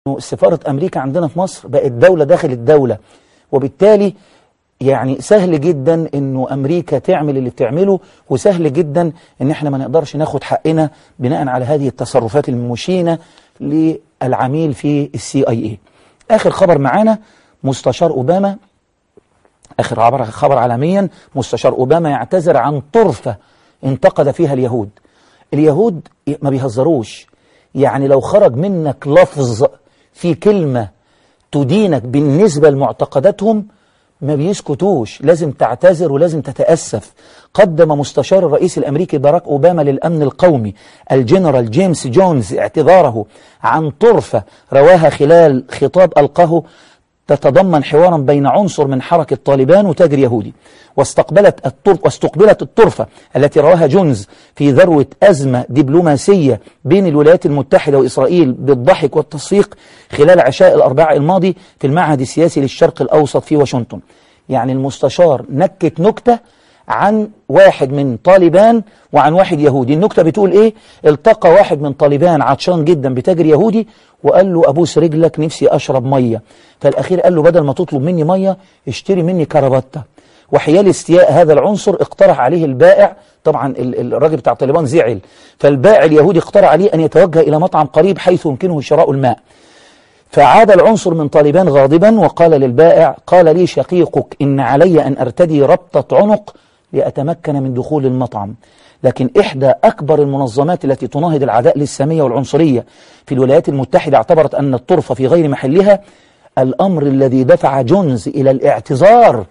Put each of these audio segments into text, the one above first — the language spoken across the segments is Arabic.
سفارة أمريكا عندنا في مصر بقت دولة داخل الدولة، وبالتالي يعني سهل جدا إنه أمريكا تعمل اللي بتعمله، وسهل جدا إن إحنا ما نقدرش ناخد حقنا بناء على هذه التصرفات المشينة للعميل في CIA. آخر خبر معانا مستشار أوباما، آخر خبر عالميا، مستشار أوباما يعتذر عن طرفة انتقد فيها اليهود. اليهود ما بيهزروش، يعني لو خرج منك لفظ في كلمة تدينك بالنسبة لمعتقداتهم ما بيسكتوش، لازم تعتذر ولازم تتأسف. قدم مستشار الرئيس الأمريكي باراك أوباما للأمن القومي الجنرال جيمس جونز اعتذاره عن طرفة رواها خلال خطاب ألقاه تتضمن حوارا بين عنصر من حركة طالبان وتاجر يهودي. واستقبلت الطرفة التي رواها جونز في ذروة أزمة دبلوماسية بين الولايات المتحدة وإسرائيل بالضحك والتصفيق خلال عشاء الأربعاء الماضي في المعهد السياسي للشرق الأوسط في واشنطن. يعني المستشار نكت نكتة عن واحد من طالبان وعن واحد يهودي. النكتة بتقول إيه؟ التقى واحد من طالبان عطشان جدا بتاجر يهودي وقال له أبوس رجلك نفسي أشرب مية، فالأخير قال له بدل ما تطلب مني مية اشتري مني كرافته. وحيال استياء هذا العنصر اقترح عليه البائع، طبعا الراجل بتاع طالبان زعل، فالبائع اليهودي اقترح عليه أن يتوجه إلى مطعم قريب حيث يمكنه شراء الماء. فعاد العنصر من طالبان غاضبا وقال للبائع قال لي شقيقك إن علي أن أرتدي ربطة عنق لأتمكن من دخول المطعم. لكن إحدى أكبر المنظمات التي تناهض العداء للسامية والعنصرية في الولايات المتحدة اعتبرت أن الطرفة في غير محلها، الأمر الذي دفع جونز إلى الاعتذار.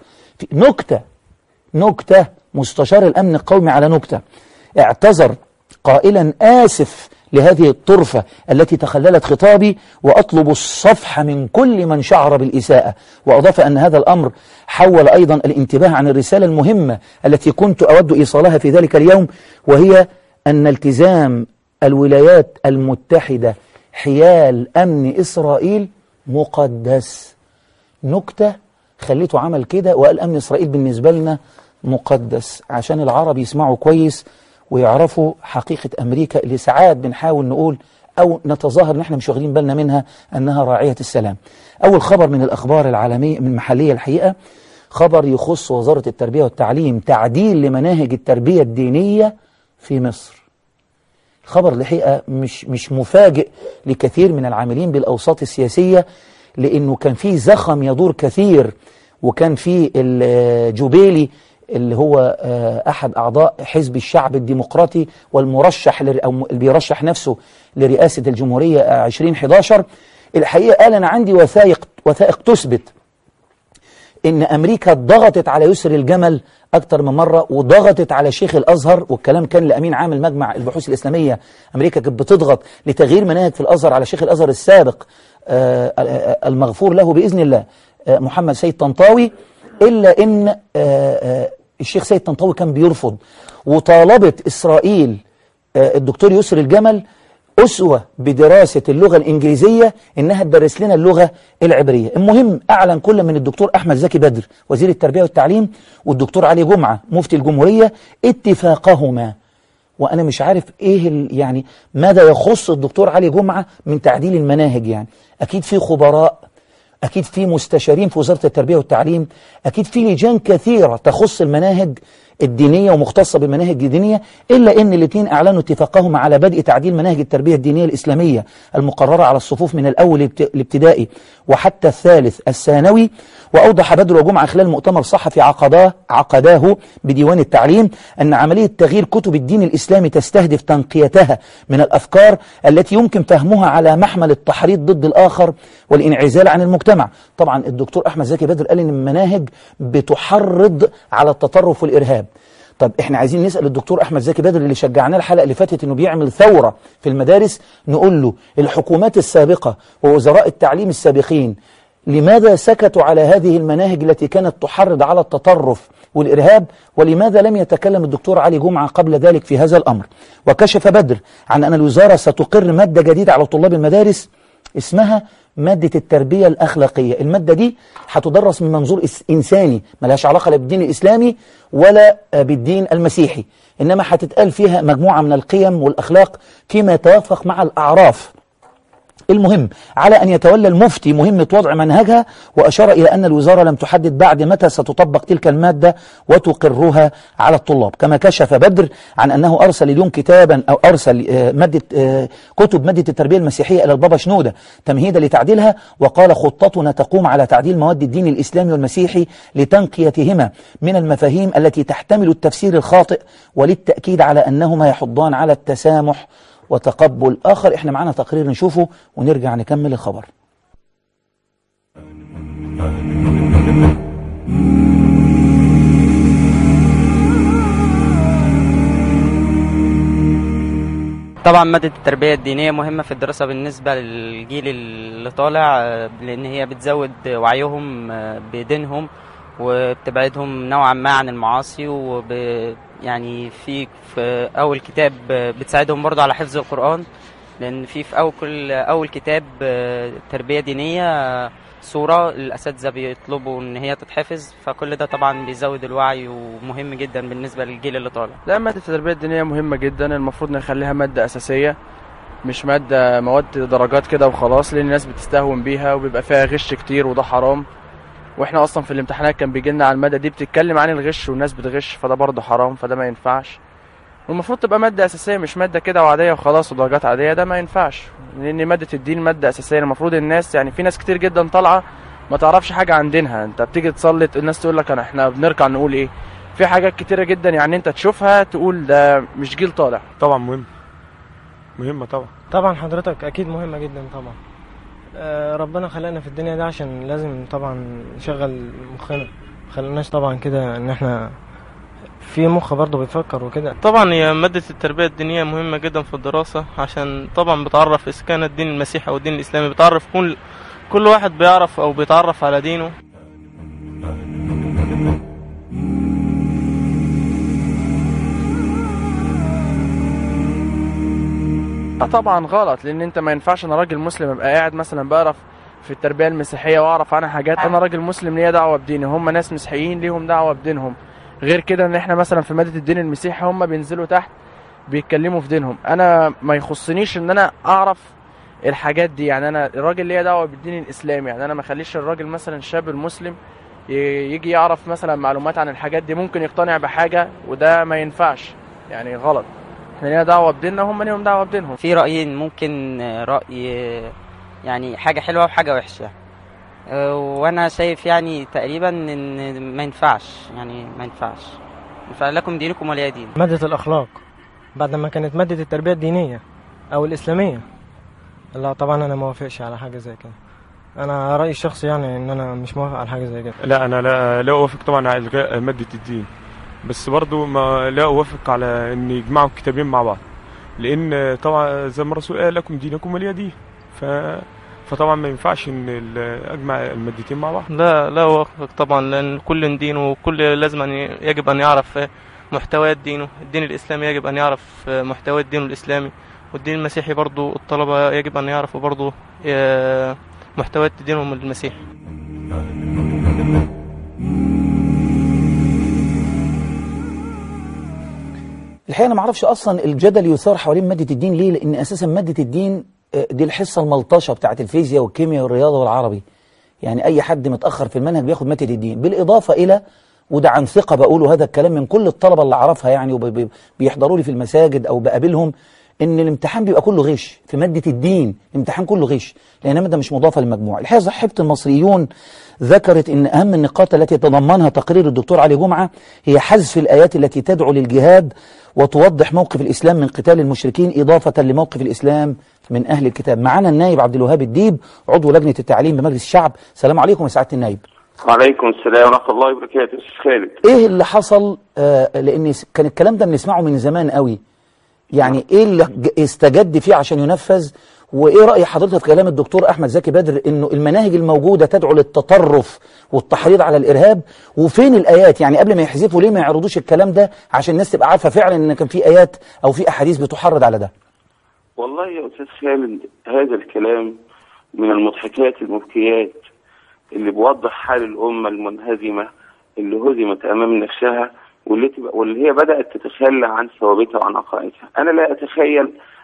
نكتة مستشار الأمن القومي على نكتة، اعتذر قائلا آسف لهذه الطرفة التي تخللت خطابي وأطلب الصفح من كل من شعر بالإساءة. وأضاف أن هذا الأمر حول أيضا الانتباه عن الرسالة المهمة التي كنت أود إيصالها في ذلك اليوم، وهي أن التزام الولايات المتحدة حيال أمن إسرائيل مقدس. نكتة خليته عمل كده وقال أمن إسرائيل بالنسبة لنا مقدس، عشان العرب يسمعوا كويس ويعرفوا حقيقة أمريكا اللي ساعات بنحاول نقول أو نتظاهر ان احنا مش واخدين بالنا منها أنها راعية السلام. أول خبر من الأخبار العالمية من محلية الحقيقة، خبر يخص وزارة التربية والتعليم، تعديل لمناهج التربية الدينية في مصر. خبر الحقيقة مش مفاجئ لكثير من العاملين بالأوساط السياسية، لأنه كان فيه زخم يدور كثير، وكان فيه الجوبيلي اللي هو أحد أعضاء حزب الشعب الديمقراطي والمرشح أو اللي بيرشح نفسه لرئاسة الجمهورية 2011. الحقيقة قال أنا عندي وثائق تثبت إن أمريكا ضغطت على يسر الجمل أكتر من مرة، وضغطت على شيخ الأزهر، والكلام كان لأمين عام المجمع البحوث الإسلامية. أمريكا كانت بتضغط لتغيير مناهج في الأزهر على شيخ الأزهر السابق المغفور له بإذن الله محمد سيد طنطاوي، إلا إن الشيخ سيد طنطاوي كان بيرفض، وطالبت إسرائيل الدكتور يسر الجمل أسوة بدراسة اللغة الإنجليزية إنها تدرس لنا اللغة العبرية. المهم أعلن كل من الدكتور أحمد زكي بدر وزير التربية والتعليم والدكتور علي جمعة مفتي الجمهورية اتفاقهما. وأنا مش عارف إيه يعني ماذا يخص الدكتور علي جمعة من تعديل المناهج. يعني أكيد في خبراء، أكيد في مستشارين في وزارة التربية والتعليم، أكيد في لجان كثيرة تخص المناهج الدينية ومختصة بالمناهج الدينية، إلا أن الاثنين أعلنوا اتفاقهم على بدء تعديل مناهج التربية الدينية الإسلامية المقررة على الصفوف من الأول الابتدائي وحتى الثالث الثانوي. وأوضح بدر وجمعة خلال مؤتمر صحفي عقداه بديوان التعليم أن عملية تغيير كتب الدين الإسلامي تستهدف تنقيتها من الأفكار التي يمكن فهمها على محمل التحريض ضد الآخر والانعزال عن المجتمع. طبعا الدكتور أحمد زكي بدر قال إن المناهج بتحرض على التطرف والإرهاب. طب احنا عايزين نسأل الدكتور أحمد زكي بدر اللي شجعناه الحلقة اللي فاتت انه بيعمل ثورة في المدارس، نقول له الحكومات السابقة ووزراء التعليم السابقين لماذا سكتوا على هذه المناهج التي كانت تحرض على التطرف والإرهاب، ولماذا لم يتكلم الدكتور علي جمعة قبل ذلك في هذا الأمر؟ وكشف بدر عن أن الوزارة ستقر مادة جديدة على طلاب المدارس اسمها مادة التربية الأخلاقية. المادة دي هتدرس من منظور إنساني، ملهاش علاقة لا بالدين الإسلامي ولا بالدين المسيحي، إنما هتتقال فيها مجموعة من القيم والأخلاق فيما يتوافق مع الأعراف المهم على أن يتولى المفتي مهمة وضع منهجها، وأشار إلى أن الوزارة لم تحدد بعد متى ستطبق تلك المادة وتقرها على الطلاب. كما كشف بدر عن أنه أرسل اليوم كتابا أو أرسل كتب مادة التربية المسيحية إلى البابا شنودة تمهيدا لتعديلها، وقال خطتنا تقوم على تعديل مواد الدين الإسلامي والمسيحي لتنقيتهما من المفاهيم التي تحتمل التفسير الخاطئ، وللتأكيد على أنهما يحضان على التسامح وتقبل آخر. احنا معنا تقرير نشوفه ونرجع نكمل الخبر. طبعا مادة التربية الدينية مهمة في الدراسة بالنسبة للجيل اللي طالع، لأن هي بتزود وعيهم بدينهم وبتبعدهم نوعا ما عن المعاصي، يعني في أول كتاب بتساعدهم برضو على حفظ القرآن، لأن في أول كتاب تربية دينية صورة الأساتذة بيطلبوا إن هي تتحفظ، فكل ده طبعا بيزود الوعي ومهم جدا بالنسبة للجيل اللي طالع. لا، مادة التربية الدينية مهمة جدا، المفروض نخليها مادة أساسية مش مواد درجات كده وخلاص، لأن الناس بتستهون بيها وبيبقى فيها غش كتير وده حرام. واحنا اصلا في الامتحانات كان بيجيلنا على المادة دي بتتكلم عن الغش والناس بتغش، فده برضه حرام، فده ما ينفعش. والمفروض تبقى مادة أساسية مش مادة كده وعادية وخلاص ودرجات عادية، ده ما ينفعش، لأن مادة الدين مادة أساسية. المفروض الناس يعني في ناس كتير جدا طالعة ما تعرفش حاجة عن دينها. انت بتيجي تصلي الناس تقول لك احنا بنركع نقول ايه، في حاجات كتيرة جدا يعني انت تشوفها تقول ده مش جيل طالع. طبعا مهمة طبعا حضرتك اكيد مهمة جدا طبعا. ربنا خلقنا في الدنيا دي عشان لازم طبعا نشغل مخنا، خلقناش طبعا كده ان احنا في مخ برضه بيفكر وكده. طبعا هي مادة التربية الدينية مهمة جدا في الدراسة، عشان طبعا بتعرف إذا كان الدين المسيحي أو الدين الإسلامي، بتعرف كل واحد بيعرف أو بيتعرف على دينه. طبعا غلط، لان انت ما ينفعش انا راجل مسلم ابقى قاعد مثلا بقرا في التربيه المسيحيه واعرف عنها حاجات. انا راجل مسلم ليا دعوه بديني، هم ناس مسيحيين ليهم دعوه بدينهم. غير كده ان احنا مثلا في ماده الدين المسيحي هم بينزلوا تحت بيتكلموا في دينهم، انا ما يخصنيش ان انا اعرف الحاجات دي. يعني انا الراجل ليا دعوه بالدين الاسلامي، يعني انا ما اخليش الراجل مثلا الشاب المسلم يجي يعرف مثلا معلومات عن الحاجات دي، ممكن يقتنع بحاجه وده ما ينفعش، يعني غلط. احنا لينا دعوه بديننا وهم ليهم دعوه بدينهم. في رأيين، ممكن رأي يعني حاجة حلوة وحاجة وحشة، وانا شايف يعني تقريبا ان ما ينفعش، يعني ما ينفعش لكم دينكم ولي دين. مادة الأخلاق بعد ما كانت مادة التربية الدينية أو الإسلامية، لا طبعا أنا ما وافقش على حاجة زي كده. أنا رأيي الشخصي يعني إن أنا مش موافق على حاجة زي كده. لا، أنا لا أوافق طبعا على إلغاء مادة الدين، بس برضو ما لا أوافق على إن يجمعوا الكتابين مع بعض، لأن طبعا زي ما الرسول قال لكم دينكم ولي دين، فطبعا ما ينفعش ان اجمع المادتين مع بعض. لا اوافق طبعا، لان كل دين وكل لازم يجب ان يعرف محتويات دينه. الدين الاسلامي يجب ان يعرف محتوى الدين الاسلامي، والدين المسيحي برضو الطلبة يجب ان يعرفوا برضو محتويات دينهم المسيحي. الحقيقة أنا ما اعرفش أصلا الجدل يثار حوالين مادة الدين ليه، لأن أساسا مادة الدين دي الحصة الملطشة بتاعت الفيزياء والكيمياء والرياضة والعربي. يعني أي حد متأخر في المنهج بياخد مادة الدين، بالإضافة إلى، وده عن ثقة بقوله هذا الكلام من كل الطلبة اللي أعرفها يعني وبيحضروا لي في المساجد أو بقابلهم، إن الامتحان بيبقى كله غش في مادة الدين. الامتحان كله غش لأن مادة مش مضافة للمجموع. الحقيقة صحيفة المصريون ذكرت إن أهم النقاط التي يتضمنها تقرير الدكتور علي جمعة هي حذف الآيات التي تدعو للجهاد وتوضح موقف الإسلام من قتال المشركين، إضافة لموقف الإسلام من أهل الكتاب. معنا النائب عبد الوهاب الديب، عضو لجنة التعليم بمجلس الشعب. السلام عليكم يا سعادة النائب. وعليكم السلام ورحمة الله وبركاته. أستاذ خالد، إيه اللي حصل؟ لأن كان الكلام ده بنسمعه من زمان قوي، يعني إيه اللي استجد فيه عشان ينفذ؟ وإيه رأي حضرتك في كلام الدكتور أحمد زكي بدر إنه المناهج الموجودة تدعو للتطرف والتحريض على الإرهاب؟ وفين الآيات؟ يعني قبل ما يحذفوا ليه ما يعرضوش الكلام ده عشان الناس تبقى عارفة فعلا إن كان في آيات أو في أحاديث بتحرض على ده؟ والله يا أستاذ خالد، هذا الكلام من المضحكات المبكيات اللي بوضح حال الأمة المنهزمة اللي هزمت أمام نفسها واللي هي بدأت تتخلى عن ثوابتها وعن عقائدها. أنا لا أتخيل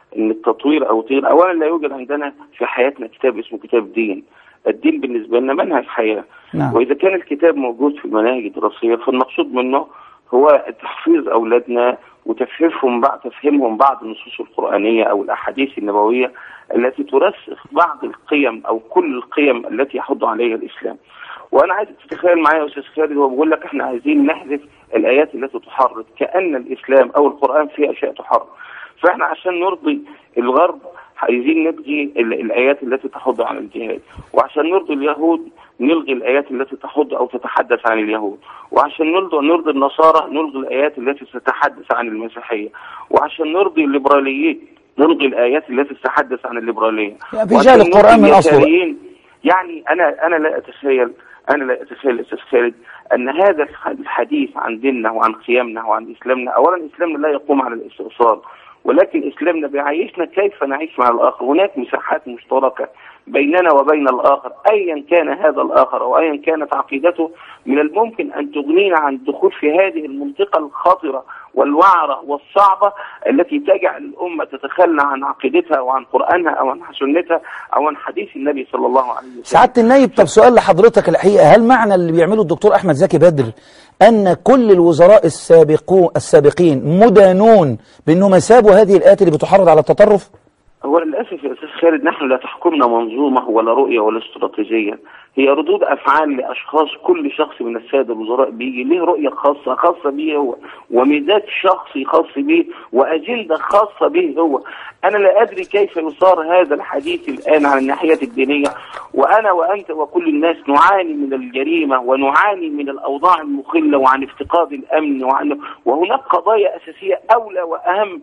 ان التطوير او التغيير، اولا لا يوجد عندنا في حياتنا كتاب اسمه كتاب دين. الدين بالنسبه لنا منهج حياه. نعم. واذا كان الكتاب موجود في المناهج الدراسيه فالمقصود منه هو تحفيظ اولادنا وتفهيمهم بعض النصوص القرانيه او الاحاديث النبويه التي ترسخ بعض القيم او كل القيم التي يحض عليها الاسلام. وانا عايز تتخيل معايا يا استاذ خالد، هو بيقول لك احنا عايزين نحذف الايات التي تحرض، كأن الاسلام او القرآن فيه اشياء تحرض. فاحنا عشان نرضي الغرب عايزين نلغي الايات التي تحض على الجهاد، وعشان نرضي اليهود نلغي الايات التي تحض او تتحدث عن اليهود، وعشان نرضي النصارى نلغي الايات التي تتحدث عن المسيحية، وعشان نرضي الليبراليين نلغي الايات التي تتحدث عن الليبرالية. بجال القرآن من اصله. يعني انا لا اتخيل استاذ خالد ان هذا الحديث عن ديننا وعن قيمنا وعن اسلامنا، اولا اسلامنا لا يقوم على الاستئصال، ولكن اسلامنا بيعيشنا كيف نعيش مع الاخر. هناك مساحات مشتركه بيننا وبين الاخر، ايا كان هذا الاخر او ايا كانت عقيدته، من الممكن ان تغنينا عن الدخول في هذه المنطقه الخطره والوعره والصعبه التي تجعل الامه تتخلى عن عقيدتها وعن قرانها او عن سنتها او عن حديث النبي صلى الله عليه وسلم. سعاده النائب، طب سؤال لحضرتك الحقيقه، هل معنى اللي بيعمله الدكتور احمد زكي بدر ان كل الوزراء السابقين مدانون بانهم سابوا هذه الايات اللي بتحرض على التطرف؟ هو للاسف يا استاذ خالد نحن لا تحكمنا منظومه ولا رؤيه ولا استراتيجيه، هي ردود افعال لاشخاص. كل شخص من الساده الوزراء بيجي له رؤيه خاصه به هو، وميزات شخصي خاص به، واجنده خاصه به هو. انا لا ادري كيف يصار هذا الحديث الان عن الناحيه الدينيه، وانا وانت وكل الناس نعاني من الجريمه ونعاني من الاوضاع المخله وعن افتقاد الامن وهناك قضايا اساسيه اولى واهم.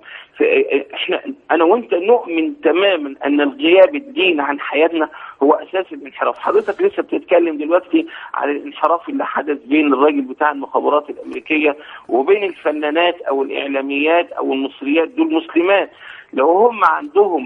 انا وانت نؤمن تماما ان الغياب الدين عن حياتنا هو اساس الانحراف. حضرتك لسه بتتكلم دلوقتي على الانحراف اللي حدث بين الراجل بتاع المخابرات الامريكيه وبين الفنانات او الاعلاميات او المصريات، دول مسلمات. لو هم عندهم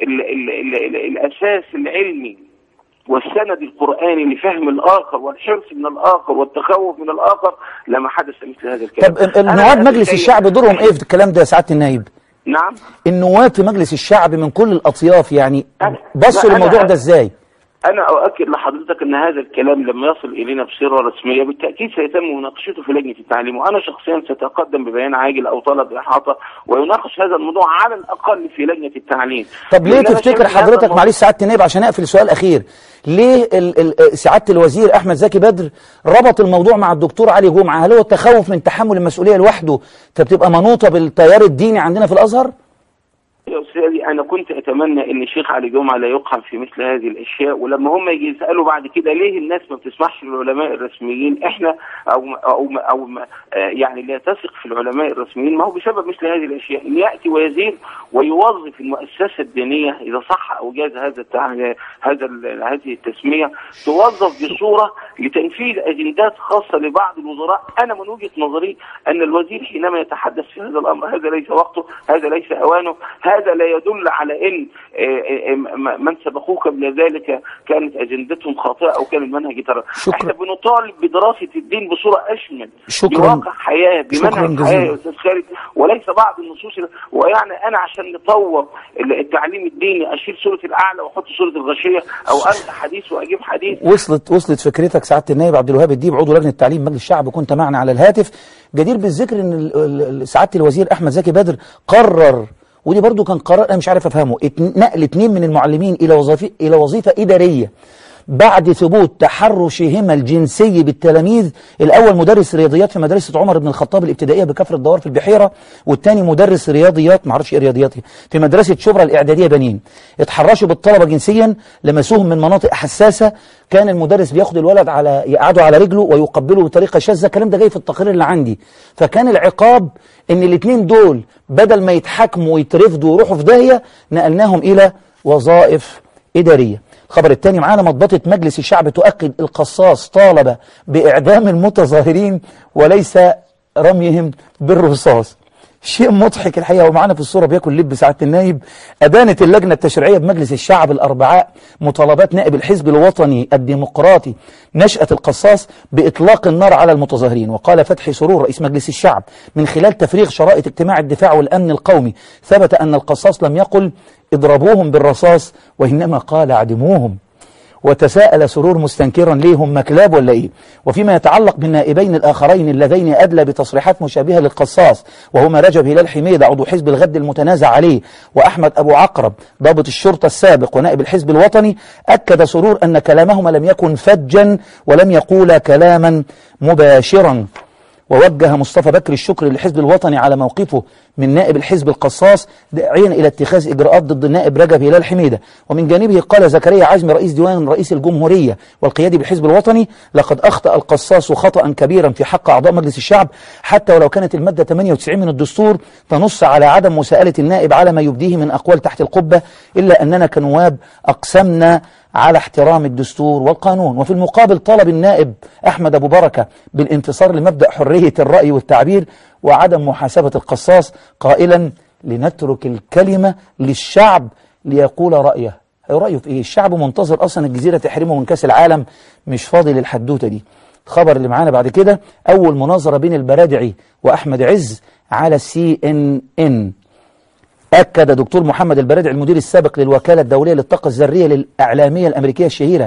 الاساس العلمي والسند القرآني لفهم الآخر والحرص من الآخر والتخوف من الآخر لما حدث مثل هذا الكلام. طب النواب مجلس الشعب دورهم ايه في الكلام ده يا سعاده النائب؟ نعم، النواب في مجلس الشعب من كل الأطياف يعني بصوا للموضوع ده ازاي؟ أنا أؤكد لحضرتك أن هذا الكلام لما يصل إلينا بصيغة رسمية بالتأكيد سيتم مناقشته في لجنة التعليم، وأنا شخصيا سأتقدم ببيان عاجل أو طلب إحاطة ويناقش هذا الموضوع على الأقل في لجنة التعليم. طب ليه تفتكر حضرتك، معلش سعادة النائب عشان أقفل سؤال أخير، ليه سعادة الوزير أحمد زكي بدر ربط الموضوع مع الدكتور علي جمعة؟ هل هو التخوف من تحمل المسؤولية لوحده فبتبقى منوطة بالتيار الديني عندنا في الأزهر؟ يا أستاذي أنا كنت أتمنى أن الشيخ علي جمعة لا يقع في مثل هذه الأشياء، ولما هم يجي يسألوا بعد كده ليه الناس ما بتسمحش للعلماء الرسميين، إحنا أو يعني لا تثق في العلماء الرسميين، ما هو بسبب مثل هذه الأشياء. إن يأتي وزير ويوظف المؤسسة الدينية إذا صح أو جاز هذه التسمية، توظف بصورة لتنفيذ أجندات خاصة لبعض الوزراء. أنا من وجهة نظري أن الوزير حينما يتحدث في هذا الأمر هذا ليس وقته، هذا ليس أوانه، هذا لا يدل على ان من سبقوه قبل ذلك كانت اجندتهم خاطئه او كان المنهج ترى. احنا بنطالب بدراسه الدين بصوره اشمل بواقع حياه بمنهج حياه يا استاذ خالد، وليس بعض النصوص. ويعني انا عشان نطور التعليم الديني اشيل سوره الاعلى واحط سوره الغاشيه او ارجع حديث واجيب حديث. وصلت فكرتك سعاده النائب عبد الوهاب الديب عضو لجنه التعليم مجلس الشعب، كنت معنا على الهاتف. جدير بالذكر ان سعاده الوزير احمد زكي بدر قرر، ودي برضو كان قرار انا مش عارف افهمه، نقل 2 من المعلمين الى وظيفه اداريه بعد ثبوت تحرشهما الجنسي بالتلاميذ. الاول مدرس رياضيات في مدرسه عمر بن الخطاب الابتدائيه بكفر الدوار في البحيره، والثاني مدرس رياضيات ما اعرفش ايه رياضيات في مدرسه شبرا الاعداديه بنين. اتحرشوا بالطلبه جنسيا، لمسوهم من مناطق حساسه، كان المدرس بياخد الولد يقعده على رجله ويقبله بطريقه شاذه. الكلام ده جاي في التقرير اللي عندي. فكان العقاب ان الاثنين دول بدل ما يتحاكموا ويترفدوا ويروحوا في داهيه نقلناهم الى وظائف اداريه. الخبر الثاني معانا، مضبطة مجلس الشعب تؤكد القصاص طالب بإعدام المتظاهرين وليس رميهم بالرصاص. شيء مضحك الحقيقة. ومعنا في الصورة بياكل لب سعادة النايب. أدانت اللجنة التشريعية بمجلس الشعب الأربعاء مطالبات نائب الحزب الوطني الديمقراطي نشأة القصاص بإطلاق النار على المتظاهرين. وقال فتحي سرور رئيس مجلس الشعب: من خلال تفريغ شرائط اجتماع الدفاع والأمن القومي ثبت أن القصاص لم يقل اضربوهم بالرصاص وإنما قال اعدموهم. وتساءل سرور مستنكرا: ليه هم كلاب ولا ايه؟ وفيما يتعلق بالنائبين الآخرين اللذين أدلى بتصريحات مشابهة للقصاص وهما رجب هلال حميدة عضو حزب الغد المتنازع عليه وأحمد أبو عقرب ضابط الشرطة السابق ونائب الحزب الوطني، أكد سرور أن كلامهما لم يكن فجا ولم يقولا كلاما مباشرا. ووجه مصطفى بكر الشكر للحزب الوطني على موقفه من نائب الحزب القصاص داعيا إلى اتخاذ إجراءات ضد النائب رجب هلال حميدة. ومن جانبه قال زكريا عزمي رئيس ديوان رئيس الجمهورية والقيادي بالحزب الوطني: لقد أخطأ القصاص خطأ كبيرا في حق أعضاء مجلس الشعب، حتى ولو كانت المادة 98 من الدستور تنص على عدم مساءلة النائب على ما يبديه من أقوال تحت القبة، إلا أننا كنواب أقسمنا على احترام الدستور والقانون. وفي المقابل طالب النائب أحمد أبو بركة بالانتصار لمبدأ حرية الرأي والتعبير وعدم محاسبة القصاص، قائلا: لنترك الكلمة للشعب ليقول رأيه. رأيه في إيه؟ الشعب منتظر أصلا الجزيرة تحرمه من كأس العالم، مش فاضي للحدوتة دي. الخبر اللي معانا بعد كده: أول مناظرة بين البرادعي وأحمد عز على CNN. أكد دكتور محمد البرادعي المدير السابق للوكالة الدولية للطاقة الذرية للإعلامية الأمريكية الشهيرة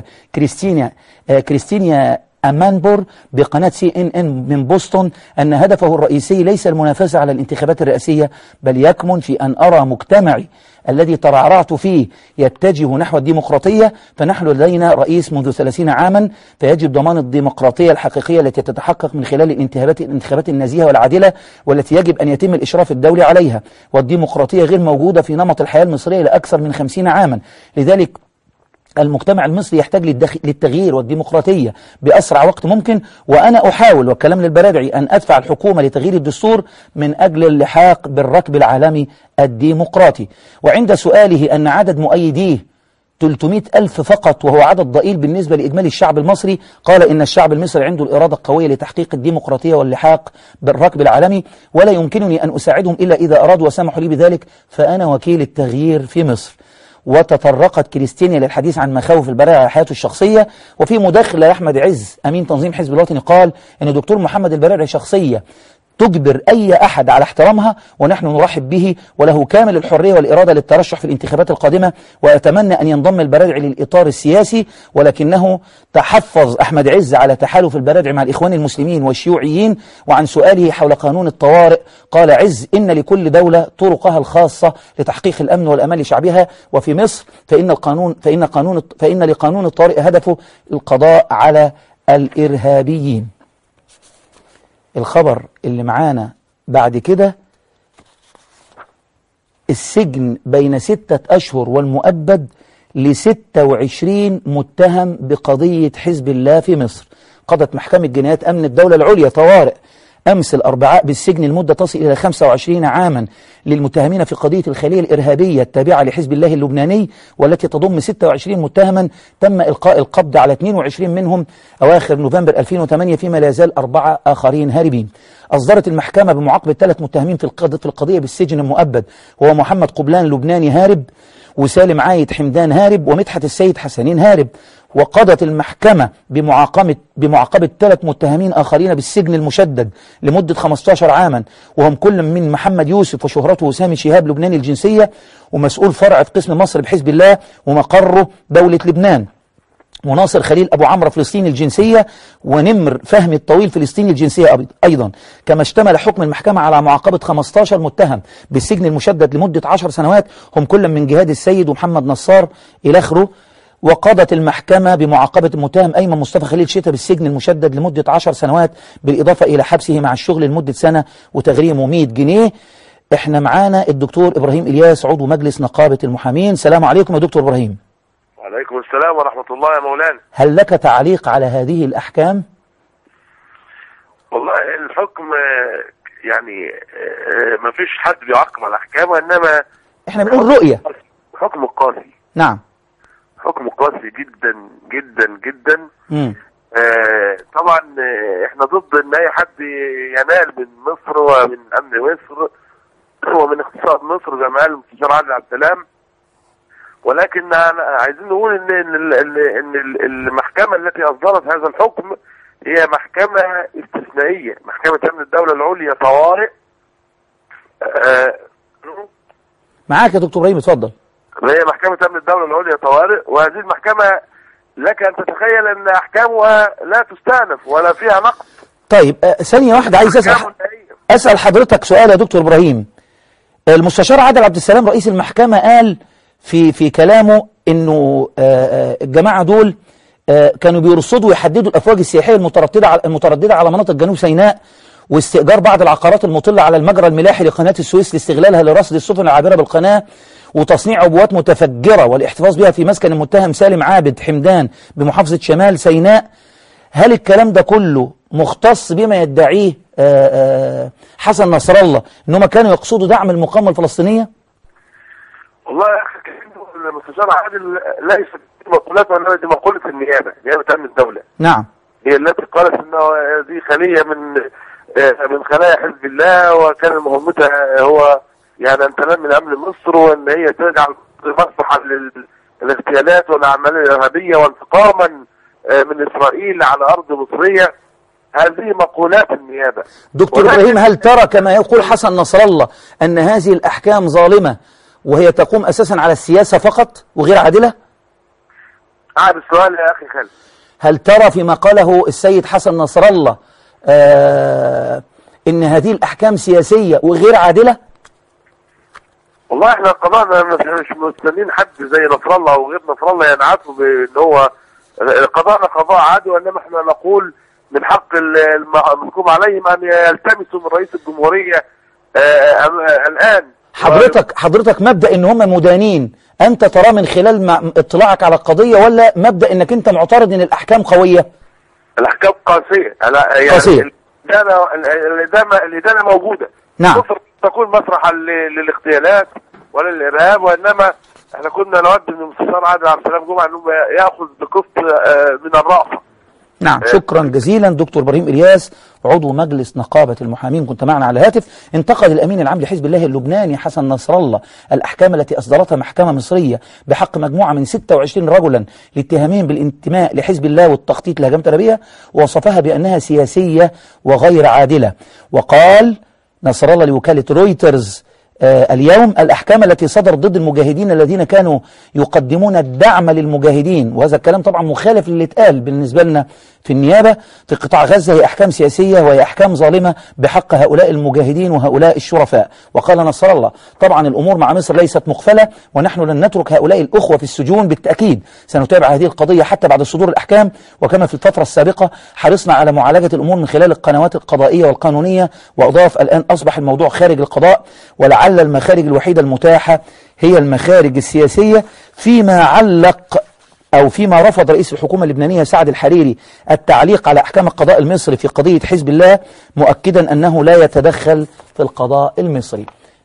كريستينيا أمانبور بقناة CNN من بوسطن أن هدفه الرئيسي ليس المنافسة على الانتخابات الرئاسية، بل يكمن في أن أرى مجتمعي الذي ترعرعت فيه يتجه نحو الديمقراطية، فنحن لدينا رئيس منذ 30 عاما، فيجب ضمان الديمقراطية الحقيقية التي تتحقق من خلال الانتخابات النزيهة والعادلة والتي يجب أن يتم الإشراف الدولي عليها. والديمقراطية غير موجودة في نمط الحياة المصرية لأكثر من 50 عاما، لذلك المجتمع المصري يحتاج للتغيير والديمقراطية بأسرع وقت ممكن. وأنا أحاول، والكلام للبرادعي، أن أدفع الحكومة لتغيير الدستور من أجل اللحاق بالركب العالمي الديمقراطي. وعند سؤاله أن عدد مؤيديه 300,000 فقط وهو عدد ضئيل بالنسبة لإجمالي الشعب المصري، قال إن الشعب المصري عنده الإرادة القوية لتحقيق الديمقراطية واللحاق بالركب العالمي، ولا يمكنني أن أساعدهم إلا إذا أرادوا وسمحوا لي بذلك، فأنا وكيل التغيير في مصر. وتطرقت كريستينيا للحديث عن مخاوف البرادعي على حياته الشخصية. وفي مداخلة لأحمد عز أمين تنظيم حزب الوطني قال إن دكتور محمد البرادعي شخصية تجبر أي أحد على احترامها، ونحن نرحب به وله كامل الحرية والإرادة للترشح في الانتخابات القادمة، وأتمنى أن ينضم البرادعي للإطار السياسي، ولكنه تحفظ أحمد عز على تحالف البرادعي مع الإخوان المسلمين والشيوعيين. وعن سؤاله حول قانون الطوارئ قال عز إن لكل دولة طرقها الخاصة لتحقيق الأمن والأمان لشعبها، وفي مصر فإن لقانون الطوارئ هدفه القضاء على الإرهابيين. الخبر اللي معانا بعد كده: السجن بين 6 أشهر والمؤبد ل26 متهم بقضية حزب الله في مصر. قضت محكمة جنايات أمن الدولة العليا طوارئ أمس الأربعاء بالسجن لمدة تصل إلى 25 عاما للمتهمين في قضية الخلية الإرهابية التابعة لحزب الله اللبناني، والتي تضم 26 متهما تم إلقاء القبض على 22 منهم أواخر نوفمبر 2008، فيما لا يزال 4 آخرين هاربين. أصدرت المحكمة بمعاقبة 3 متهمين في القضية بالسجن المؤبد، وهو محمد قبلان لبناني هارب، وسالم عايد حمدان هارب، ومدحت السيد حسنين هارب. وقضت المحكمة بمعاقبة 3 متهمين آخرين بالسجن المشدد لمدة 15 عاما، وهم كل من محمد يوسف وشهرته سامي شهاب لبناني الجنسية ومسؤول فرع في قسم مصر بحزب الله ومقره دولة لبنان، وناصر خليل أبو عمرو فلسطيني الجنسية، ونمر فهمي الطويل فلسطيني الجنسية أيضا. كما اشتمل حكم المحكمة على معاقبة 15 متهم بالسجن المشدد لمدة 10 سنوات، هم كل من جهاد السيد ومحمد نصار إلى آخره. وقضت المحكمة بمعاقبة المتهم أيمن مصطفى خليل شتا بالسجن المشدد لمدة 10 سنوات، بالإضافة إلى حبسه مع الشغل لمدة سنة وتغريمه 100 جنيه. احنا معانا الدكتور إبراهيم إلياس عضو مجلس نقابة المحامين. السلام عليكم يا دكتور إبراهيم. وعليكم السلام ورحمة الله يا مولانا. هل لك تعليق على هذه الأحكام؟ والله الحكم يعني ما فيش حد بيعقم على الأحكام، وإنما احنا بنقول رؤية. حكم قاسي. نعم. حكم قاسي جدا جدا جدا. طبعا احنا ضد ان اي حد ينال من مصر ومن امن مصر هو من اقتصاد مصر زي ما قال المستشار عادل عبد السلام، ولكن عايزين نقول ان المحكمة التي اصدرت هذا الحكم هي محكمة استثنائية، محكمة امن الدولة العليا طوارئ. معاك يا دكتور ابراهيم، اتفضل. هي محكمة امن الدولة العليا طوارئ، وهذه المحكمة لك ان تتخيل ان احكامها لا تستأنف ولا فيها نقد. طيب ثانية واحدة، عايز اسأل حضرتك سؤال يا دكتور ابراهيم. المستشار عادل عبد السلام رئيس المحكمة قال في كلامه انه الجماعة دول كانوا بيرصدوا ويحددوا الافواج السياحية المترددة على مناطق جنوب سيناء، واستئجار بعض العقارات المطلة على المجرى الملاحي لقناة السويس لاستغلالها لرصد السفن العابرة بالقناة، وتصنيع عبوات متفجرة والاحتفاظ بها في مسكن المتهم سالم عابد حمدان بمحافظة شمال سيناء. هل الكلام ده كله مختص بما يدعيه حسن نصر الله انهم كانوا يقصدوا دعم المقاومة الفلسطينية؟ والله يا اخي كأنه المستشار عادل ليس مقولته، انما دي مقولة النيابة، نيابة امن الدولة. نعم. هي التي قالت انه دي خلية من خلايا حزب الله، وكان مهمتها هو يعني ان تنمي من امن مصر، وان هي تجعل مصلحة للاغتيالات والاعمال الارهابية وانتقاما من اسرائيل على ارض مصرية. هذه مقولات النيابة. دكتور ابراهيم، هل ترى كما يقول حسن نصر الله ان هذه الاحكام ظالمة وهي تقوم اساسا على السياسة فقط وغير عادلة؟ عاد السؤال يا اخي خالد. هل ترى فيما قاله السيد حسن نصر الله ان هذه الاحكام سياسية وغير عادلة؟ والله احنا قضاءنا مش مستنين حد زي نصر الله او غير نصر الله ينعتوا بان هو قضاءنا قضاء عادي، وانما احنا نقول من حق المحكوم عليهم ان يلتمسوا من رئيس الجمهورية الان. حضرتك مبدأ ان هم مدانين انت ترى من خلال اطلاعك على القضية، ولا مبدأ انك انت معترض ان الاحكام قوية؟ الاحكام قاسية، يعني قاسية. الإدانة موجودة. نعم. مصر تكون مسرحا للاغتيالات ولا الارهاب، وانما احنا كنا نود من المستشار عادل عبد السلام جمعة انه ياخذ بقسط من الرأفة. نعم. شكرا جزيلا دكتور ابراهيم الياس، عضو مجلس نقابة المحامين، كنت معنا على الهاتف. انتقد الأمين العام لحزب الله اللبناني حسن نصر الله الأحكام التي أصدرتها محكمة مصرية بحق مجموعة من 26 رجلا لاتهامهم بالانتماء لحزب الله والتخطيط لهجمة إرهابية، ووصفها بأنها سياسية وغير عادلة. وقال نصر الله لوكالة رويترز اليوم الأحكام التي صدرت ضد المجاهدين الذين كانوا يقدمون الدعم للمجاهدين، وهذا الكلام طبعا مخالف للي اتقال بالنسبة لنا في النيابة في قطاع غزة، هي أحكام سياسية وهي أحكام ظالمة بحق هؤلاء المجاهدين وهؤلاء الشرفاء. وقال نصر الله طبعا الأمور مع مصر ليست مقفلة، ونحن لن نترك هؤلاء الأخوة في السجون، بالتأكيد سنتابع هذه القضية حتى بعد صدور الأحكام، وكما في الفترة السابقة حرصنا على معالجة الأمور من خلال القنوات القضائية والقانونية. وأضاف الآن أصبح الموضوع خارج القضاء، ولعل المخارج الوحيدة المتاحة هي المخارج السياسية. فيما علق أو فيما رفض رئيس الحكومة اللبنانية سعد الحريري التعليق على أحكام القضاء المصري في قضية حزب الله، مؤكدا أنه لا يتدخل في القضاء المصري.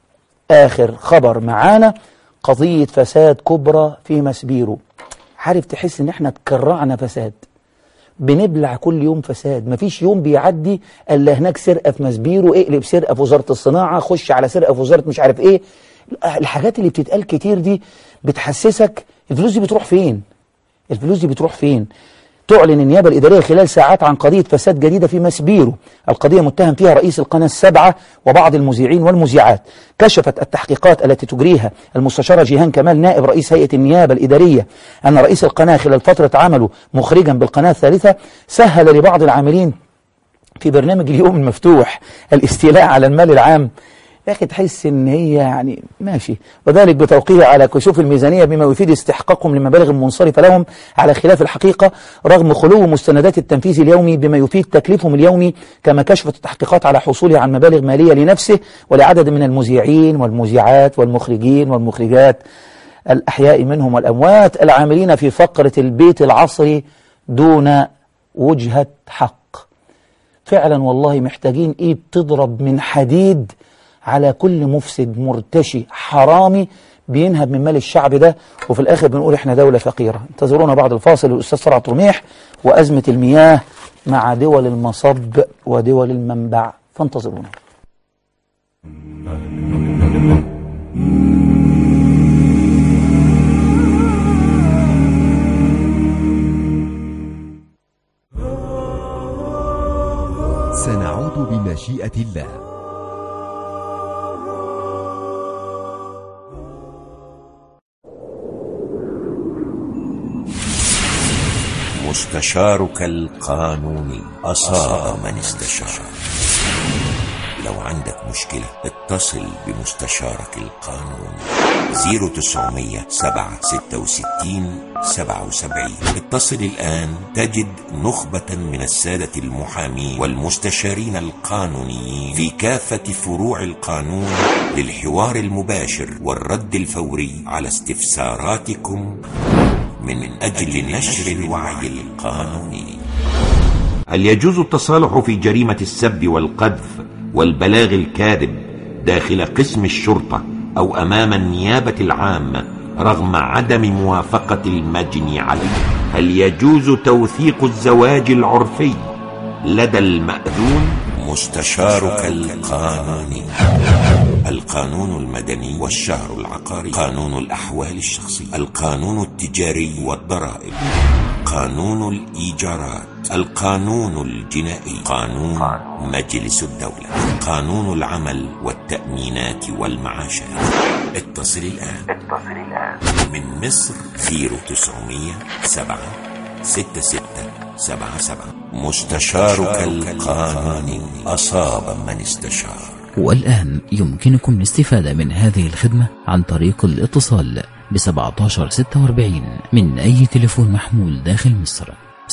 آخر خبر معانا قضية فساد كبرى في مسبيرو. عارف تحس ان احنا تكرعنا فساد، بنبلع كل يوم فساد، مفيش يوم بيعدي الا هناك سرقة في مسبيرو، اقلب سرقة في وزارة الصناعة، خش على سرقة في وزارة مش عارف ايه. الحاجات اللي بتتقال كتير دي بتحسسك الفلوس دي بتروح فين؟ الفلوس دي بتروح فين؟ تعلن النيابة الإدارية خلال ساعات عن قضية فساد جديدة في مسبيرو. القضية متهم فيها رئيس القناة السبعة وبعض المذيعين والمذيعات. كشفت التحقيقات التي تجريها المستشارة جيهان كمال نائب رئيس هيئة النيابة الإدارية أن رئيس القناة خلال فترة عمله مخرجا بالقناة الثالثة سهل لبعض العاملين في برنامج اليوم المفتوح الاستيلاء على المال العام. يا أخي تحس إن هي يعني ماشي، وذلك بتوقيع على كشوف الميزانية بما يفيد استحقاقهم لمبالغ منصرفة لهم على خلاف الحقيقة، رغم خلو مستندات التنفيذ اليومي بما يفيد تكليفهم اليومي، كما كشفت التحقيقات على حصوله عن مبالغ مالية لنفسه ولعدد من المذيعين والمذيعات والمخرجين والمخرجات الأحياء منهم والأموات العاملين في فقرة البيت العصري دون وجهة حق. فعلا والله محتاجين إيد تضرب من حديد على كل مفسد مرتشي حرامي بينهب من مال الشعب ده، وفي الآخر بنقول إحنا دولة فقيرة. انتظرونا بعد الفاصل الأستاذ فرع رميح وأزمة المياه مع دول المصب ودول المنبع، فانتظرونا. سنعود بمشيئة الله. مستشارك القانوني أصاب من استشار. لو عندك مشكلة اتصل بمستشارك القانوني 0900 766 77. اتصل الآن تجد نخبة من السادة المحامين والمستشارين القانونيين في كافة فروع القانون للحوار المباشر والرد الفوري على استفساراتكم من أجل نشر الوعي القانوني. هل يجوز التصالح في جريمة السب والقذف والبلاغ الكاذب داخل قسم الشرطة أو أمام النيابة العامة رغم عدم موافقة المجني عليه؟ هل يجوز توثيق الزواج العرفي لدى المأذون؟ مستشارك القانوني. القانون المدني والشهر العقاري، قانون الأحوال الشخصية، القانون التجاري والضرائب، قانون الإيجارات، القانون الجنائي، قانون مجلس الدولة، قانون العمل والتأمينات والمعاشات. اتصل الآن من مصر 0900 766 77. مستشارك القانوني أصاب من استشار. والآن يمكنكم الاستفادة من هذه الخدمة عن طريق الاتصال ب1746 من أي تليفون محمول داخل مصر.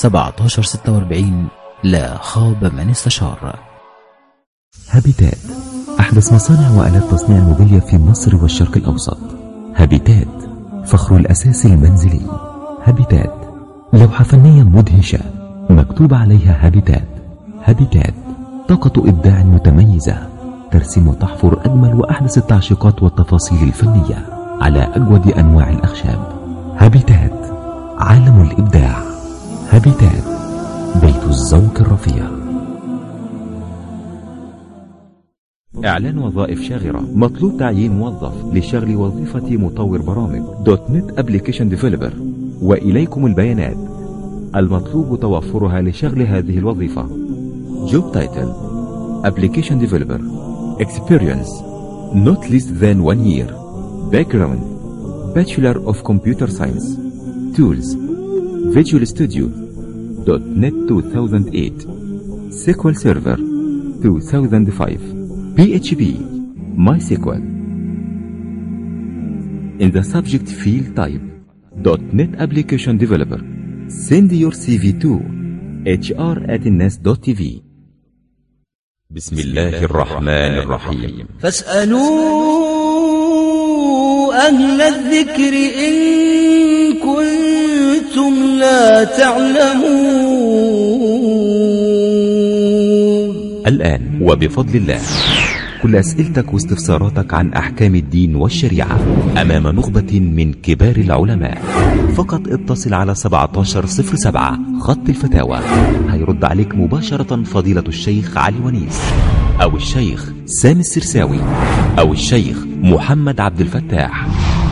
1746 لا خاب من استشار. هابيتات أحدث مصانع وآلات تصنيع الموبيليا في مصر والشرق الأوسط. هابيتات فخر الأساس المنزلي. هابيتات لوحة فنية مدهشة مكتوب عليها هابيتات. هابيتات طاقة إبداع متميزة ترسم وتحفر أجمل وأحدث التعشيقات والتفاصيل الفنية على أجود أنواع الأخشاب. هابيتات عالم الإبداع. هابيتات بيت الذوق الرفيع. إعلان وظائف شاغرة. مطلوب تعيين موظف لشغل وظيفة مطور برامج .NET Application Developer. وإليكم البيانات المطلوب توفرها لشغل هذه الوظيفة. Job Title Application Developer. Experience not less than 1 year. Background Bachelor of Computer Science. Tools Visual Studio .NET 2008 SQL Server 2005 PHP MySQL. In the subject field type .NET Application Developer. Send your CV to hr@nas.tv. بسم الله الرحمن الرحيم. فاسألوا أهل الذكر إن كنتم لا تعلمون. الآن وبفضل الله كل أسئلتك واستفساراتك عن أحكام الدين والشريعة أمام نخبة من كبار العلماء. فقط اتصل على 1707 خط الفتاوى. هيرد عليك مباشرة فضيلة الشيخ علي ونيس أو الشيخ سامي السرساوي أو الشيخ محمد عبد الفتاح.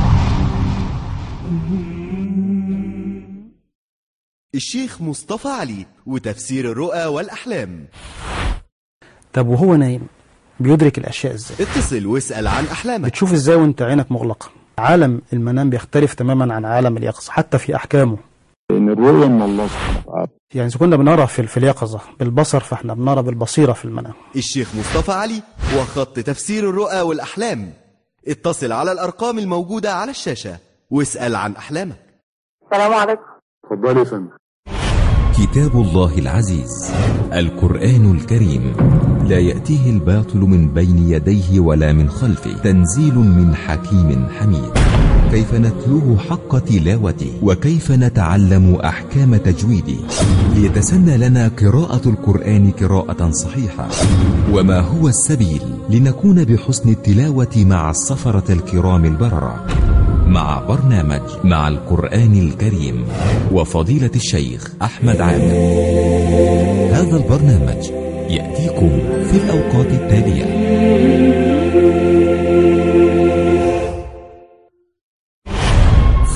الشيخ مصطفى علي وتفسير الرؤى والأحلام. طب وهو نايم بيدرك الأشياء ازاي؟ اتصل واسأل عن أحلامك. بتشوف ازاي وانت عينك مغلقة؟ عالم المنام بيختلف تماما عن عالم اليقظة حتى في أحكامه. إن الرؤية من الله سبحانه وتعالى. يعني إذا كنا بنرى في اليقظة بالبصر فاحنا بنرى بالبصيرة في المنام. الشيخ مصطفى علي وخط تفسير الرؤى والأحلام. اتصل على الأرقام الموجودة على الشاشة واسأل عن أحلامك. السلام عليكم. اتفضلي يا فندم. كتاب الله العزيز القرآن الكريم لا يأتيه الباطل من بين يديه ولا من خلفه. تنزيل من حكيم حميد. كيف نتلوه حق تلاوته وكيف نتعلم أحكام تجويده ليتسنى لنا قراءة القرآن قراءة صحيحة. وما هو السبيل لنكون بحسن التلاوة مع السفرة الكرام البررة مع برنامج مع القرآن الكريم وفضيلة الشيخ أحمد عامر. هذا البرنامج يأتيكم في الأوقات التالية: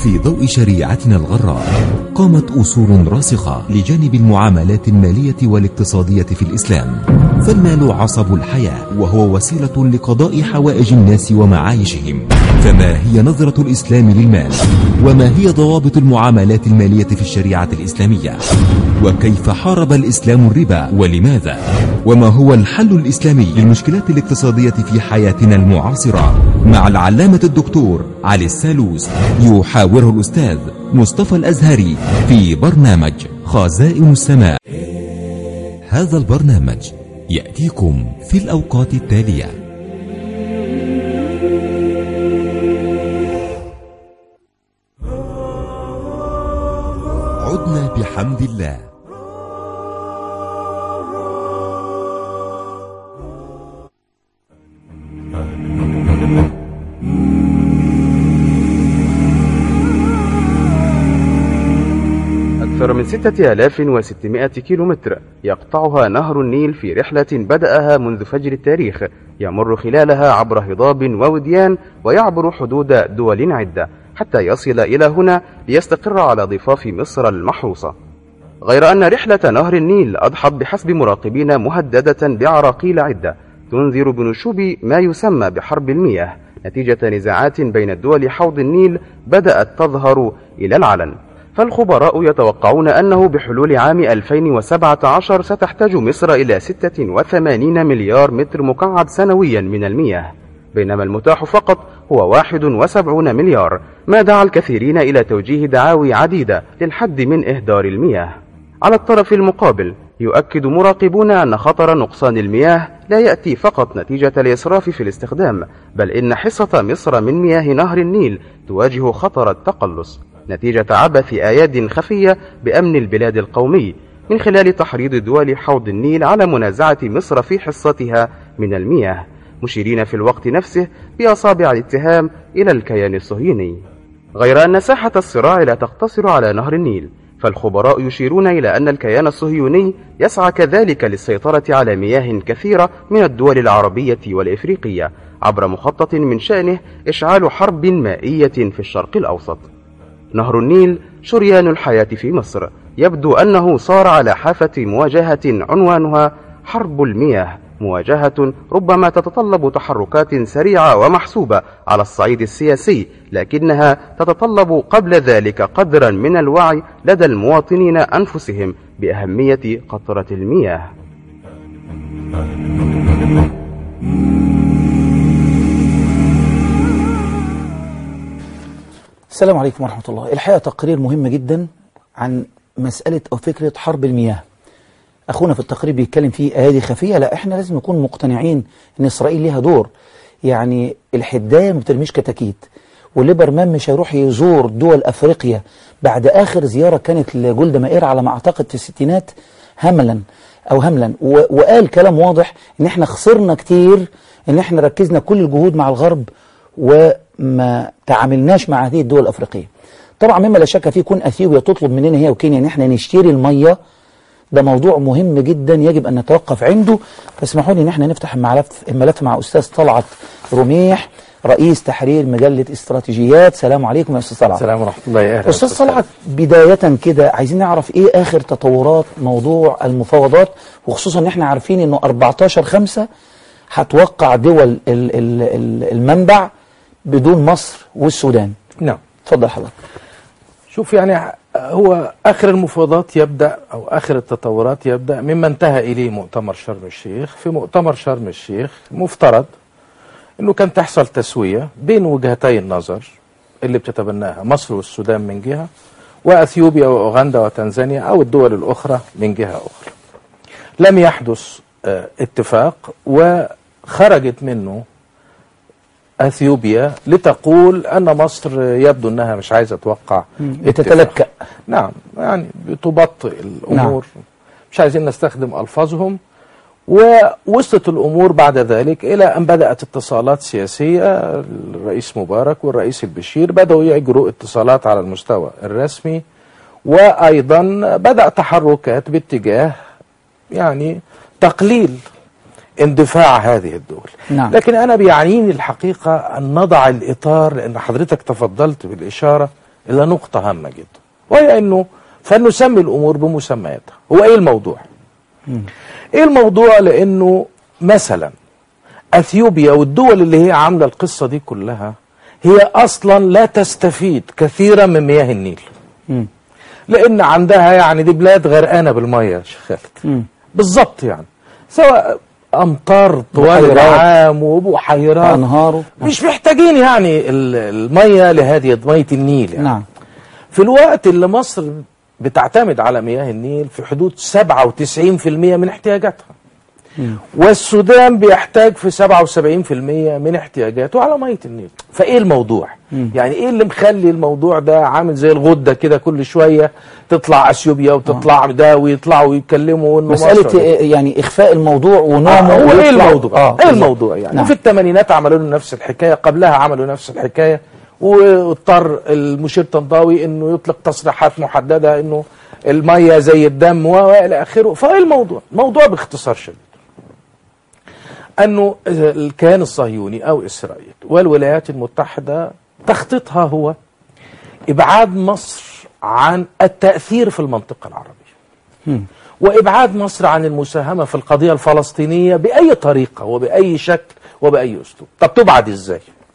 في ضوء شريعتنا الغراء قامت أصول راسخة لجانب المعاملات المالية والاقتصادية في الإسلام، فالمال عصب الحياة وهو وسيلة لقضاء حوائج الناس ومعايشهم. فما هي نظرة الإسلام للمال؟ وما هي ضوابط المعاملات المالية في الشريعة الإسلامية؟ وكيف حارب الإسلام الربا ولماذا؟ وما هو الحل الإسلامي للمشكلات الاقتصادية في حياتنا المعاصرة؟ مع العلامة الدكتور علي السالوس يحاوره الأستاذ مصطفى الأزهري في برنامج خزائن السماء. هذا البرنامج يأتيكم في الأوقات التالية: عدنا بحمد الله. أكثر من 6600 كيلومتر يقطعها نهر النيل في رحلة بدأها منذ فجر التاريخ، يمر خلالها عبر هضاب ووديان ويعبر حدود دول عدة حتى يصل إلى هنا ليستقر على ضفاف مصر المحروسة. غير أن رحلة نهر النيل أضحت بحسب مراقبين مهددة بعراقيل عدة تنذر بنشوب ما يسمى بحرب المياه نتيجة نزاعات بين الدول حوض النيل بدأت تظهر إلى العلن. فالخبراء يتوقعون أنه بحلول عام 2017 ستحتاج مصر إلى 86 مليار متر مكعب سنويا من المياه، بينما المتاح فقط هو 71 مليار، ما دعا الكثيرين إلى توجيه دعاوي عديدة للحد من إهدار المياه. على الطرف المقابل يؤكد مراقبون أن خطر نقصان المياه لا يأتي فقط نتيجة الإسراف في الاستخدام، بل إن حصة مصر من مياه نهر النيل تواجه خطر التقلص نتيجة عبث أياد خفية بأمن البلاد القومي من خلال تحريض دول حوض النيل على منازعة مصر في حصتها من المياه، مشيرين في الوقت نفسه بأصابع الاتهام إلى الكيان الصهيوني. غير أن ساحة الصراع لا تقتصر على نهر النيل، فالخبراء يشيرون إلى أن الكيان الصهيوني يسعى كذلك للسيطرة على مياه كثيرة من الدول العربية والإفريقية عبر مخطط من شأنه إشعال حرب مائية في الشرق الأوسط. نهر النيل شريان الحياة في مصر، يبدو أنه صار على حافة مواجهة عنوانها حرب المياه، مواجهة ربما تتطلب تحركات سريعة ومحسوبة على الصعيد السياسي، لكنها تتطلب قبل ذلك قدرا من الوعي لدى المواطنين أنفسهم بأهمية قطرة المياه. السلام عليكم ورحمة الله. الحقيقة تقرير مهم جدا عن مسألة أو فكرة حرب المياه. أخونا في التقرير بيتكلم فيه أيادي خفية، لا إحنا لازم نكون مقتنعين إن إسرائيل ليها دور. يعني الحداية ما بترميش كتاكيت، وليبرمان مش هيروح يزور دول أفريقيا بعد آخر زيارة كانت لجولدا مائير على ما أعتقد في الستينات هملا، وقال كلام واضح إن إحنا خسرنا كتير، إن إحنا ركزنا كل الجهود مع الغرب وما تعاملناش مع هذه الدول الأفريقية. طبعا مما لا شك فيه يكون أثيوبيا تطلب مننا هي وكينيا إن إحنا نشتري المية، ده موضوع مهم جدا يجب أن نتوقف عنده. فاسمحوا لي إن إحنا نفتح الملف مع أستاذ طلعت رميح رئيس تحرير مجلة استراتيجيات. سلام عليكم يا أستاذ طلعت. السلام ورحمة الله. يا أهلا أستاذ طلعت، بداية كده عايزين نعرف إيه آخر تطورات موضوع المفاوضات، وخصوصا إن إحنا عارفين إنه 14/5 هتوقع دول المنبع بدون مصر والسودان. نعم. اتفضل حضرتك. شوف، يعني هو آخر المفاوضات يبدأ أو آخر التطورات يبدأ مما انتهى إليه مؤتمر شرم الشيخ. في مؤتمر شرم الشيخ مفترض أنه كان تحصل تسوية بين وجهتي النظر اللي بتتبناها مصر والسودان من جهة، وأثيوبيا وأوغندا وتنزانيا أو الدول الأخرى من جهة أخرى. لم يحدث اتفاق، وخرجت منه أثيوبيا لتقول أن مصر يبدو أنها مش عايزة توقع، بتتلكأ. نعم، يعني بتبطئ الأمور. نعم. مش عايزين نستخدم ألفاظهم. ووصلت الأمور بعد ذلك إلى أن بدأت اتصالات سياسية. الرئيس مبارك والرئيس البشير بدأوا يجروا اتصالات على المستوى الرسمي، وأيضا بدأ تحركات باتجاه يعني تقليل اندفاع هذه الدول. نعم. لكن أنا بيعنيني الحقيقة أن نضع الإطار، لأن حضرتك تفضلت بالإشارة إلى نقطة هامة جدا، وهي أنه فلنسمي الأمور بمسمياتها. هو إيه الموضوع؟ إيه الموضوع؟ لأنه مثلا أثيوبيا والدول اللي هي عاملة القصة دي كلها هي أصلا لا تستفيد كثيرا من مياه النيل، لأن عندها يعني دي بلاد غرقانة بالمية يا شيخ خالد بالظبط، يعني سواء أمطار طوال العام وبحيرات أنهار، مش محتاجين يعني المية لهذه مية النيل يعني. نعم. في الوقت اللي مصر بتعتمد على مياه النيل في حدود 97% من احتياجاتها، والسودان بيحتاج في 77% من احتياجاته على مية النيل. فايه الموضوع؟ يعني ايه اللي مخلي الموضوع ده عامل زي الغدة كده، كل شوية تطلع اثيوبيا وتطلع ده ويطلعوا يتكلموا انه مسألة يعني اخفاء اخفاء ونومه. هو ايه الموضوع؟ ايه الموضوع يعني؟ نعم. في الثمانينات عملوا له نفس الحكاية، قبلها عملوا نفس الحكاية، واضطر المشير طنطاوي انه يطلق تصريحات محددة انه المية زي الدم والى اخره. فايه الموضوع؟ الموضوع باختصار شديد أنه الكيان الصهيوني أو إسرائيل والولايات المتحدة تخطيطها هو إبعاد مصر عن التأثير في المنطقة العربية، وإبعاد مصر عن المساهمة في القضية الفلسطينية بأي طريقة وبأي شكل وبأي أسلوب. طب تبعد إزاي؟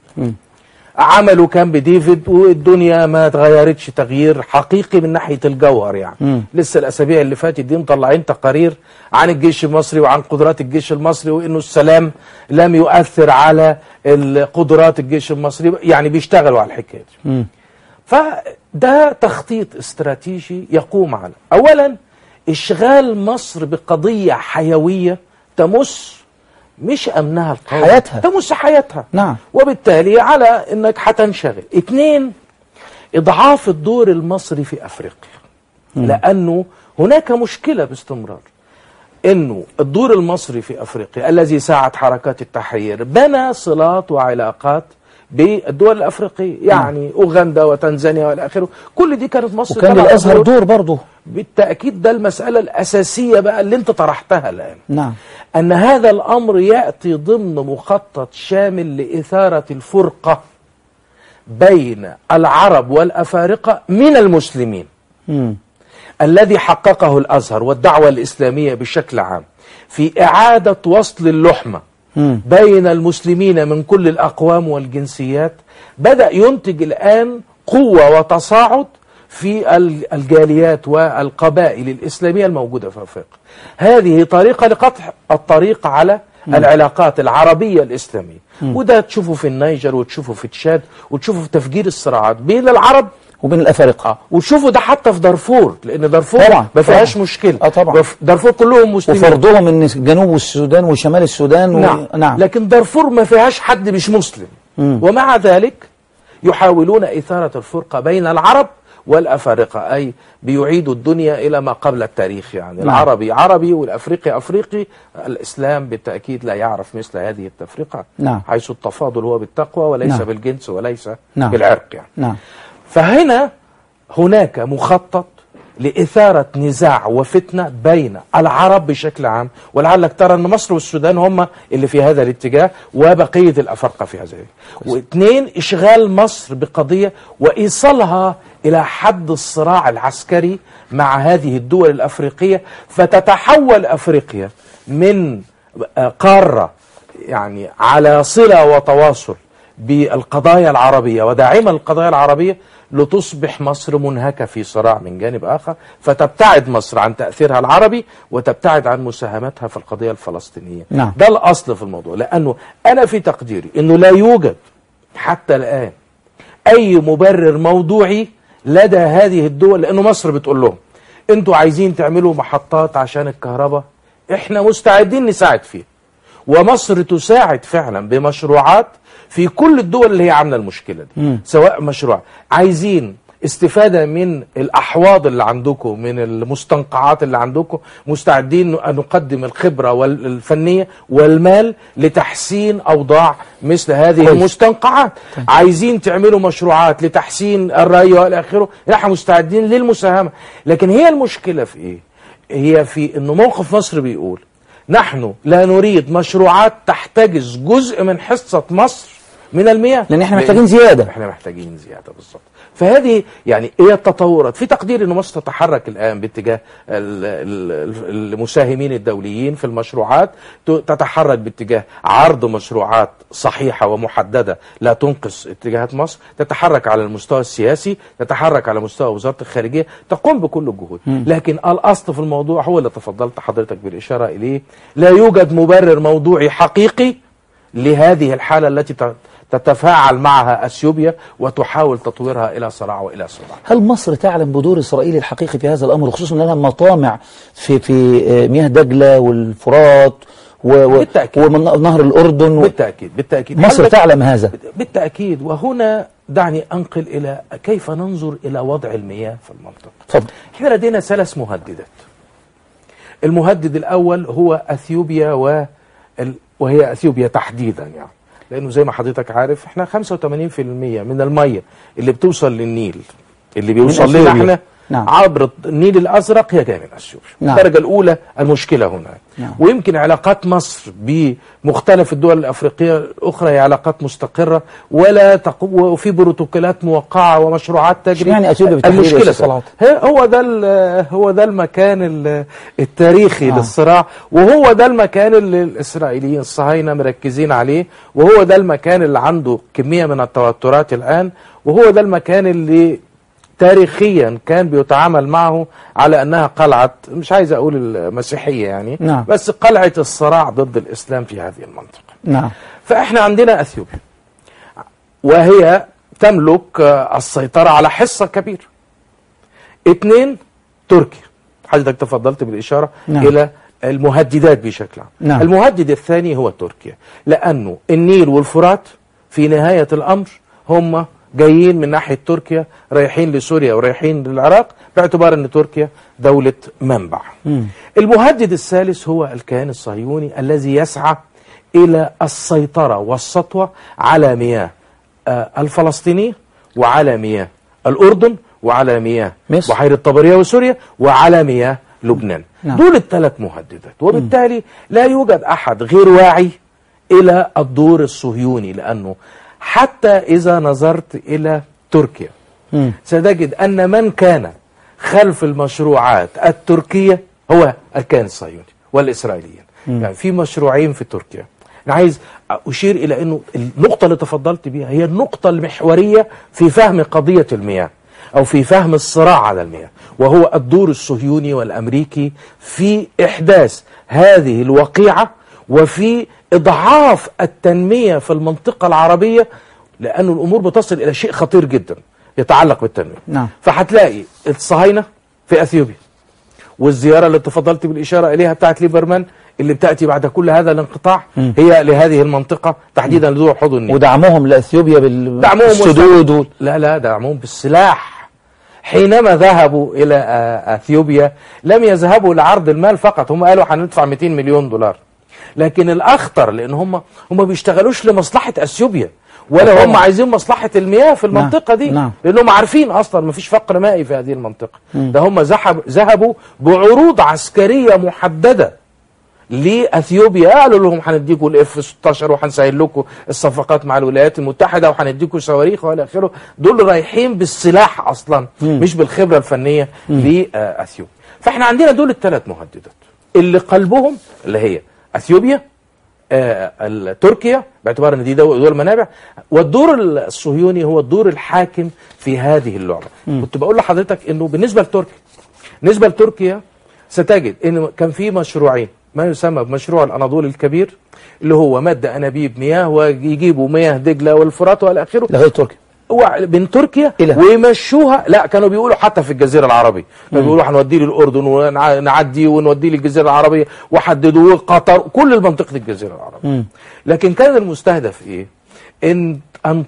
عملوا كامب ديفيد والدنيا ما تغيرتش تغيير حقيقي من ناحية الجوهر يعني. لسه الأسابيع اللي فاتت دي مطلعين تقارير عن الجيش المصري وعن قدرات الجيش المصري، وإنه السلام لم يؤثر على قدرات الجيش المصري، يعني بيشتغلوا على الحكاية دي. فده تخطيط استراتيجي يقوم على أولا إشغال مصر بقضية حيوية تمس مش أمنها القومي، حياتها، تمس حياتها. نعم. وبالتالي على أنك هتنشغل. 2 إضعاف الدور المصري في أفريقيا، لأنه هناك مشكلة باستمرار أنه الدور المصري في أفريقيا الذي ساعد حركات التحرير بنى صلات وعلاقات بالدول الأفريقية، يعني أوغندا وتنزانيا والى آخره، كل دي كانت مصر وكان للأزهر دور برضه بالتأكيد. ده المسألة الأساسية بقى اللي انت طرحتها الآن. نعم. أن هذا الأمر يأتي ضمن مخطط شامل لإثارة الفرقة بين العرب والأفارقة من المسلمين، الذي حققه الأزهر والدعوة الإسلامية بشكل عام في إعادة وصل اللحمة بين المسلمين من كل الأقوام والجنسيات. بدأ ينتج الآن قوة وتصاعد في الجاليات والقبائل الإسلامية الموجودة في أفريقيا. هذه طريقة لقطع الطريق على العلاقات العربية الإسلامية، وده تشوفه في النيجر وتشوفه في تشاد وتشوفه في تفجير الصراعات بين العرب وبين الأفارقة. وتشوفوا ده حتى في دارفور، لأن دارفور ما فيهاش مشكلة. طبعا. دارفور كلهم مسلمين، وفرضهم من جنوب السودان وشمال السودان. نعم. نعم. لكن دارفور ما فيهاش حد مش مسلم. ومع ذلك يحاولون إثارة الفرقة بين العرب والأفارقة، أي بيعيدوا الدنيا إلى ما قبل التاريخ يعني. نعم. العربي عربي والأفريقي أفريقي. الإسلام بالتأكيد لا يعرف مثل هذه التفرقة. نعم. حيث التفاضل هو بالتقوى وليس نعم. بالجنس وليس نعم. بالعرق يعني. نعم. فهنا هناك مخطط لإثارة نزاع وفتنة بين العرب بشكل عام، ولعلك ترى أن مصر والسودان هم اللي في هذا الاتجاه وبقية الأفارقة في هذا. واثنين، إشغال مصر بقضية وإيصالها إلى حد الصراع العسكري مع هذه الدول الأفريقية، فتتحول أفريقيا من قارة يعني على صلة وتواصل بالقضايا العربية وداعمة القضايا العربية، لتصبح مصر منهكة في صراع من جانب آخر، فتبتعد مصر عن تأثيرها العربي وتبتعد عن مساهمتها في القضية الفلسطينية. نعم. ده الأصل في الموضوع، لأنه أنا في تقديري أنه لا يوجد حتى الآن أي مبرر موضوعي لدى هذه الدول، لأنه مصر بتقول لهم أنتوا عايزين تعملوا محطات عشان الكهرباء، إحنا مستعدين نساعد فيه. ومصر تساعد فعلا بمشروعات في كل الدول اللي هي عامله المشكله دي. سواء مشروع عايزين استفاده من الاحواض اللي عندكم، من المستنقعات اللي عندكم، مستعدين ان نقدم الخبره والفنيه والمال لتحسين اوضاع مثل هذه المستنقعات. عايزين تعملوا مشروعات لتحسين الري والى اخره، احنا مستعدين للمساهمه. لكن هي المشكله في ايه؟ هي في انه موقف مصر بيقول نحن لا نريد مشروعات تحتجز جزء من حصة مصر من المياه، لان احنا محتاجين زياده. احنا محتاجين زياده بالظبط. فهذه يعني هي التطورات. في تقدير ان مصر تتحرك الان باتجاه المساهمين الدوليين في المشروعات، تتحرك باتجاه عرض مشروعات صحيحه ومحدده لا تنقص اتجاهات مصر، تتحرك على المستوى السياسي، تتحرك على مستوى وزاره الخارجيه، تقوم بكل الجهود. لكن الاصل في الموضوع هو اللي تفضلت حضرتك بالاشاره اليه، لا يوجد مبرر موضوعي حقيقي لهذه الحاله التي تتفاعل معها أثيوبيا وتحاول تطويرها إلى صراع وإلى صراع. هل مصر تعلم بدور إسرائيل الحقيقي في هذا الأمر، خصوصا أنها مطامع في مياه دجلة والفرات ونهر الأردن؟ بالتأكيد مصر تعلم هذا بالتأكيد. وهنا دعني أنقل إلى كيف ننظر إلى وضع المياه في المنطقة. فضل. احنا لدينا 3 مهددات. المهدد الأول هو أثيوبيا وهي أثيوبيا تحديدا، يعني لأنه زي ما حضرتك عارف احنا 85% من المية اللي بتوصل للنيل اللي بيوصل لنا احنا عبر النيل الأزرق هي جاية من أثيوبيا. الدرجة الأولى المشكلة هنا. ويمكن علاقات مصر بمختلف الدول الأفريقية الأخرى هي علاقات مستقرة وفي بروتوكولات موقعة ومشروعات تجري. يعني أثيوبيا المشكلة هو ده المكان التاريخي للصراع، وهو ده المكان اللي الإسرائيليين الصهاينة مركزين عليه، وهو ده المكان اللي عنده كمية من التوترات الآن، وهو ده المكان اللي تاريخيا كان بيتعامل معه على أنها قلعة، مش عايز أقول المسيحية يعني، بس قلعة الصراع ضد الإسلام في هذه المنطقة. فإحنا عندنا أثيوبيا وهي تملك السيطرة على حصة كبيرة. 2 تركيا، حضرتك تفضلت بالإشارة إلى المهددات بشكل عام. المهدد الثاني هو تركيا، لأنه النيل والفرات في نهاية الأمر هم جايين من ناحية تركيا، رايحين لسوريا ورايحين للعراق، باعتبار أن تركيا دولة منبع. المهدد الثالث هو الكيان الصهيوني الذي يسعى إلى السيطرة والسطوة على مياه الفلسطينية وعلى مياه الأردن وعلى مياه بحيرة طبرية وسوريا وعلى مياه لبنان. دول ال3 مهددات، وبالتالي لا يوجد أحد غير واعي إلى الدور الصهيوني، لأنه حتى إذا نظرت إلى تركيا ستجد أن من كان خلف المشروعات التركية هو الكيان الصهيوني والإسرائيليين. يعني في مشروعين في تركيا. أنا عايز أشير إلى أنه النقطة اللي تفضلت بها هي النقطة المحورية في فهم قضية المياه أو في فهم الصراع على المياه، وهو الدور الصهيوني والأمريكي في إحداث هذه الوقيعة وفي إضعاف التنمية في المنطقة العربية، لأن الأمور بتصل إلى شيء خطير جدا يتعلق بالتنمية. فهتلاقي الصهاينة في أثيوبيا، والزيارة اللي تفضلت بالإشارة إليها بتاعت ليبرمان اللي بتأتي بعد كل هذا الانقطاع هي لهذه المنطقة تحديدا لذو حوض النيل، ودعمهم لأثيوبيا بالسدود لا دعمهم بالسلاح. حينما ذهبوا إلى أثيوبيا لم يذهبوا لعرض المال فقط، هم قالوا هندفع 200 مليون دولار، لكن الأخطر لأن هم بيشتغلوش لمصلحة أثيوبيا ولا هم عايزين مصلحة المياه في المنطقة دي، لأنهم عارفين أصلا ما فيش فقر مائي في هذه المنطقة. ده هم ذهبوا بعروض عسكرية محددة لأثيوبيا، قالوا لهم هنديكوا الF-16 وهنسهل لكم الصفقات مع الولايات المتحدة وهنديكوا صواريخ وإلى آخره. دول رايحين بالسلاح أصلا مش بالخبرة الفنية لأثيوبيا. فاحنا عندنا دول ال3 مهددات اللي قلبهم اللي هي أثيوبيا، تركيا باعتبار ان دي دول منابع، والدور الصهيوني هو الدور الحاكم في هذه اللعبة. كنت بقول لحضرتك انه بالنسبة لتركيا ستجد ان كان في مشروعين، ما يسمى بمشروع الأناضول الكبير اللي هو مد أنابيب مياه ويجيبوا مياه دجلة والفرات والى آخره لغاية تركيا من تركيا ويمشوها. لا كانوا بيقولوا حتى في الجزيرة العربية كانوا بيقولوا هنوديه للأردن ونعدي ونوديه للجزيرة العربية وحددوا قطر كل منطقة الجزيرة العربية. لكن كان المستهدف ايه؟ ان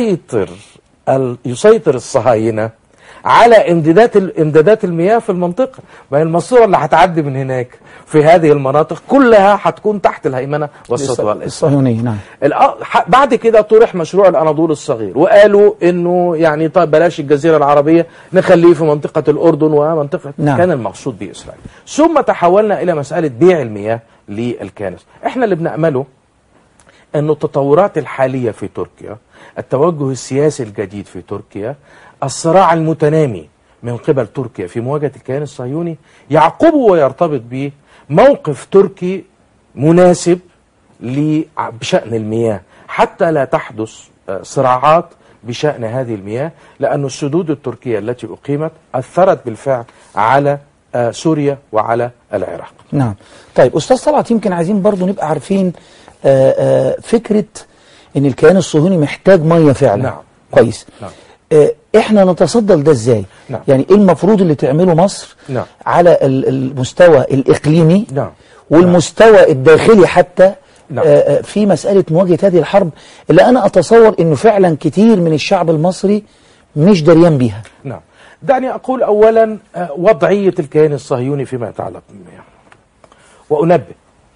يسيطر الصهاينة على امدادات المياه في المنطقة. ما هي الماسورة اللي هتعدي من هناك في هذه المناطق كلها هتكون تحت الهيمنة والسطوة الصهيونية. نعم. بعد كده طرح مشروع الأناضول الصغير وقالوا انه يعني طيب بلاش الجزيرة العربية نخليه في منطقة الأردن ومنطقة كان المقصود بإسرائيل. ثم تحولنا إلى مسألة بيع المياه للكنائس. احنا اللي بنأمله أن التطورات الحالية في تركيا، التوجه السياسي الجديد في تركيا، الصراع المتنامي من قبل تركيا في مواجهة الكيان الصهيوني يعقبه ويرتبط به موقف تركي مناسب بشأن المياه، حتى لا تحدث صراعات بشأن هذه المياه، لأن السدود التركية التي أقيمت أثرت بالفعل على سوريا وعلى العراق. نعم. طيب أستاذ طلعت، يمكن عايزين برضو نبقى عارفين فكرة أن الكيان الصهيوني محتاج مية فعلا. نعم. كويس. نعم. احنا نتصدى لده ازاي؟ نعم. يعني ايه المفروض اللي تعمله مصر نعم. على المستوى الإقليمي نعم. والمستوى الداخلي حتى نعم. في مسألة مواجهة هذه الحرب اللي أنا أتصور أنه فعلا كتير من الشعب المصري مش دريان بيها. نعم. دعني أقول أولا وضعية الكيان الصهيوني فيما يتعلق بالمياه، وأنبه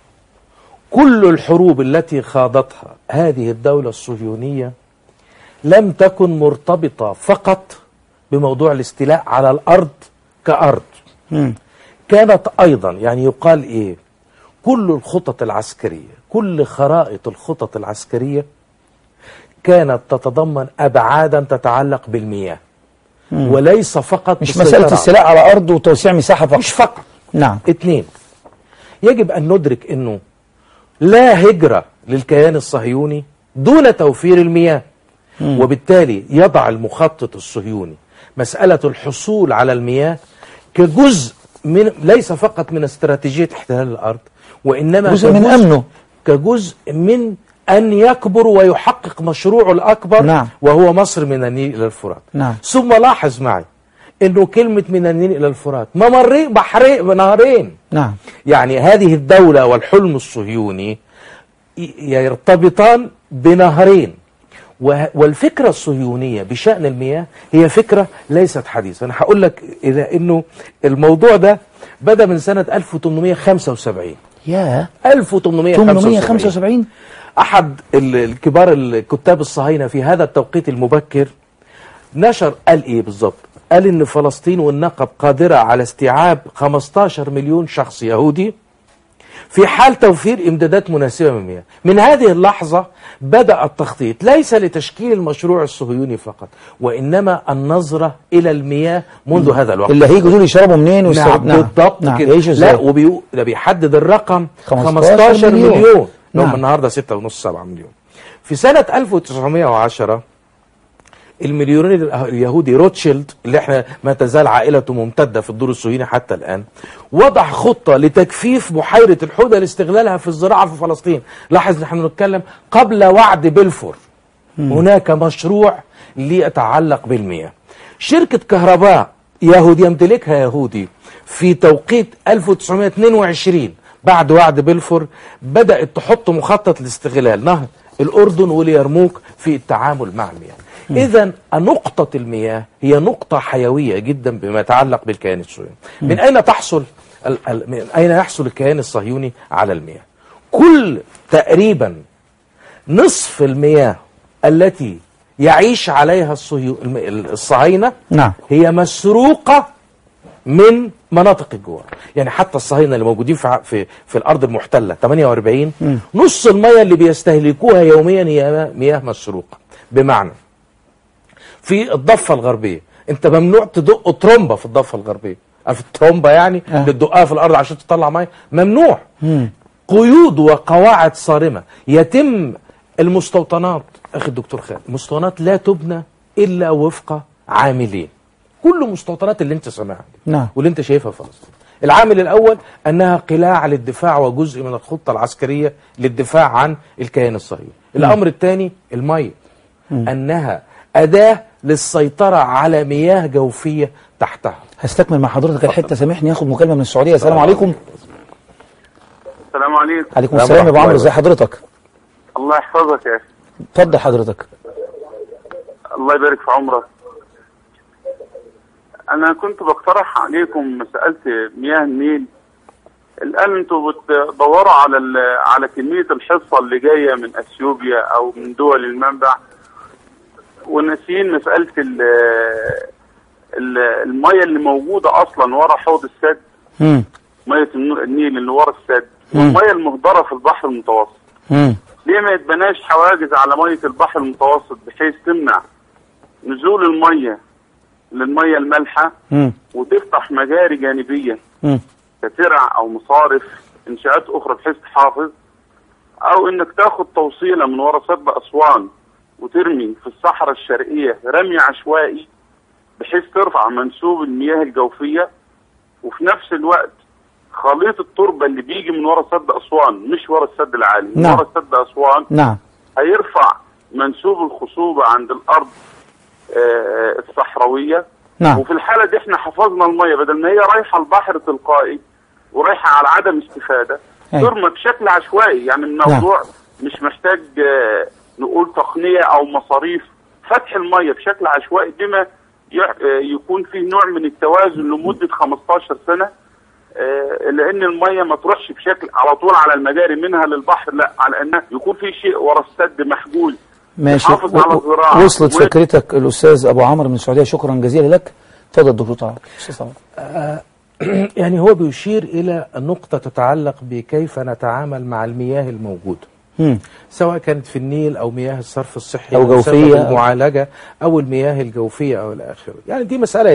كل الحروب التي خاضتها هذه الدولة الصهيونية لم تكن مرتبطة فقط بموضوع الاستيلاء على الأرض كأرض. كانت أيضا يعني يقال إيه، كل الخطط العسكرية، كل خرائط الخطط العسكرية كانت تتضمن أبعادا تتعلق بالمياه، وليس فقط مش مسألة الاستيلاء على أرض وتوسيع مساحة فقط. مش فقط. نعم. اثنين، يجب أن ندرك أنه لا هجرة للكيان الصهيوني دون توفير المياه. وبالتالي يضع المخطط الصهيوني مسألة الحصول على المياه كجزء من، ليس فقط من استراتيجية احتلال الأرض، وإنما جزء من أمنه، كجزء من أن يكبر ويحقق مشروعه الأكبر. نعم. وهو مصر من النيل إلى الفرات. نعم. ثم لاحظ معي أنه كلمة من النيل إلى الفرات ممرين بحرين نهرين. نعم. يعني هذه الدولة والحلم الصهيوني يرتبطان بنهرين، والفكرة الصهيونية بشأن المياه هي فكرة ليست حديثة. أنا هقول لك إذا أنه الموضوع ده بدأ من سنة 1875. يا 1875 أحد الكبار الكتاب الصهاينة في هذا التوقيت المبكر نشر، قال إيه بالضبط؟ قال إن فلسطين والنقب قادرة على استيعاب 15 مليون شخص يهودي في حال توفير إمدادات مناسبة من المياه. من هذه اللحظة بدأ التخطيط ليس لتشكيل المشروع الصهيوني فقط، وإنما النظرة إلى المياه منذ هذا الوقت. اللي هيجوا دول يشربوا منين نعم. بالضبط. نعم. كده. لا، ده بيحدد الرقم 15 مليون. نعم. النهارده 6.5-7 مليون. في سنة 1910 المليونير اليهودي روتشيلد، اللي احنا ما تزال عائلته ممتدة في الدور الصهيوني حتى الآن، وضع خطة لتجفيف بحيرة الحدى لاستغلالها في الزراعة في فلسطين. لاحظ نحن نتكلم قبل وعد بلفور. هناك مشروع ليتعلق بالمياه. شركة كهرباء يهودي يمتلكها يهودي في توقيت 1922 بعد وعد بلفور بدأت تحط مخطط لاستغلال نهر الأردن واليرموك في التعامل مع المياه. إذا نقطة المياه هي نقطة حيوية جدا بما يتعلق بالكيان الصهيوني. من أين يحصل الكيان الصهيوني على المياه؟ كل تقريبا نصف المياه التي يعيش عليها الصهاينة نعم. هي مسروقة من مناطق الجوار. يعني حتى الصهاينة اللي موجودين في الأرض المحتلة 48 نص المياه اللي بيستهلكوها يوميا هي مياه مسروقة. بمعنى في الضفة الغربية انت ممنوع تدق ترومبة في الضفة الغربية، عارف الترومبة يعني بتدقها في الأرض عشان تطلع مياه، ممنوع. قيود وقواعد صارمة. يتم المستوطنات، أخي الدكتور خالد، المستوطنات لا تبنى إلا وفق عاملين. كل مستوطنات اللي انت سمعها نعم. واللي انت شايفها في فلسطين، العامل الأول أنها قلاع للدفاع وجزء من الخطة العسكرية للدفاع عن الكيان الصهيوني. الأمر الثاني المية، أنها أداة للسيطرة على مياه جوفية تحتها. هستكمل مع حضرتك الحتة، سامحني اخد مكالمة من السعودية. السلام عليكم. السلام عليكم. عليكم السلام يا ابو عمرو، ازي حضرتك؟ الله يحفظك يا اخي. اتفضل حضرتك. الله يبارك في عمرك. انا كنت بقترح عليكم مسألة مياه النيل. الان انتوا بتدوروا على كمية الحصة اللي جاية من اثيوبيا او من دول المنبع، وناسين مسألة المية اللي موجودة اصلا ورا حوض السد، مية النيل اللي ورا السد، والمية المهدرة في البحر المتوسط. ليه ما يتبناش حواجز على مية البحر المتوسط بحيث تمنع نزول المية للمية المالحة، وتفتح مجاري جانبية كترع أو مصارف إنشاءات أخرى بحيث تحافظ، أو إنك تاخد توصيلة من ورا سد أسوان وترمي في الصحراء الشرقية رمي عشوائي بحيث ترفع منسوب المياه الجوفية، وفي نفس الوقت خليط التربة اللي بيجي من ورا سد أسوان مش ورا السد العالي، من ورا سد أسوان هيرفع منسوب الخصوبة عند الأرض الصحراوية. وفي الحالة دي احنا حفظنا المية بدل ما هي رايحة البحر تلقائي ورايحة على عدم استفادة، ترمى بشكل عشوائي. يعني الموضوع مش محتاج نقول تقنية أو مصاريف، فتح المية بشكل عشوائي بما يكون فيه نوع من التوازن لمدة 15 سنة، لأن المية ما تروحش بشكل على طول على المجاري منها للبحر، لا، على أنها يكون في شيء ورا السد محجوز. ماشي، وصلت فكرتك الأستاذ أبو عمرو من السعودية، شكرا جزيلا لك. اتفضل دكتور طارق. يعني هو بيشير إلى نقطة تتعلق بكيف نتعامل مع المياه الموجودة، سواء كانت في النيل أو مياه الصرف الصحي أو جوفية المعالجة أو المياه الجوفية أو الآخر. يعني دي مسألة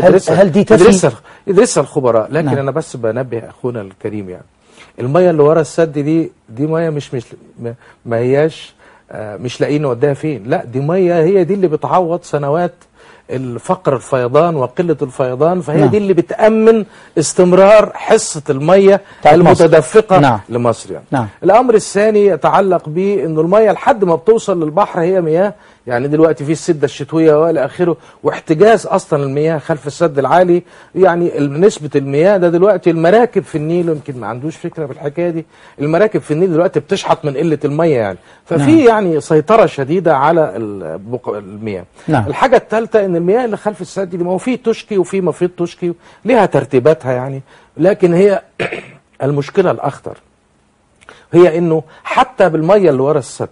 يدرسها الخبراء، لكن أنا بس بنبه أخونا الكريم، يعني المياه اللي ورا السد دي مياه مش ما هياش مش لاقيين نوديها فين، لا، دي مياه هي دي اللي بتعوض سنوات الفقر الفيضان وقلة الفيضان، فهي دي اللي بتأمن استمرار حصة المية المتدفقة لمصر. يعني الأمر الثاني يتعلق بأنه المية لحد ما بتوصل للبحر هي مياه، يعني دلوقتي في السدة الشتوية وإلى آخره، واحتجاز أصلا المياه خلف السد العالي. يعني نسبة المياه ده دلوقتي المراكب في النيل، يمكن ما عندوش فكرة بالحكاية دي، المراكب في النيل دلوقتي بتشحط من قلة المية، يعني ففي يعني سيطرة شديدة على المياه. الحاجة الثالثة ان المياه اللي خلف السد دي، ما هو في تشكي وفي مفيض تشكي ليها ترتيباتها يعني، لكن هي المشكلة الأخطر هي انه حتى بالمية اللي ورا السد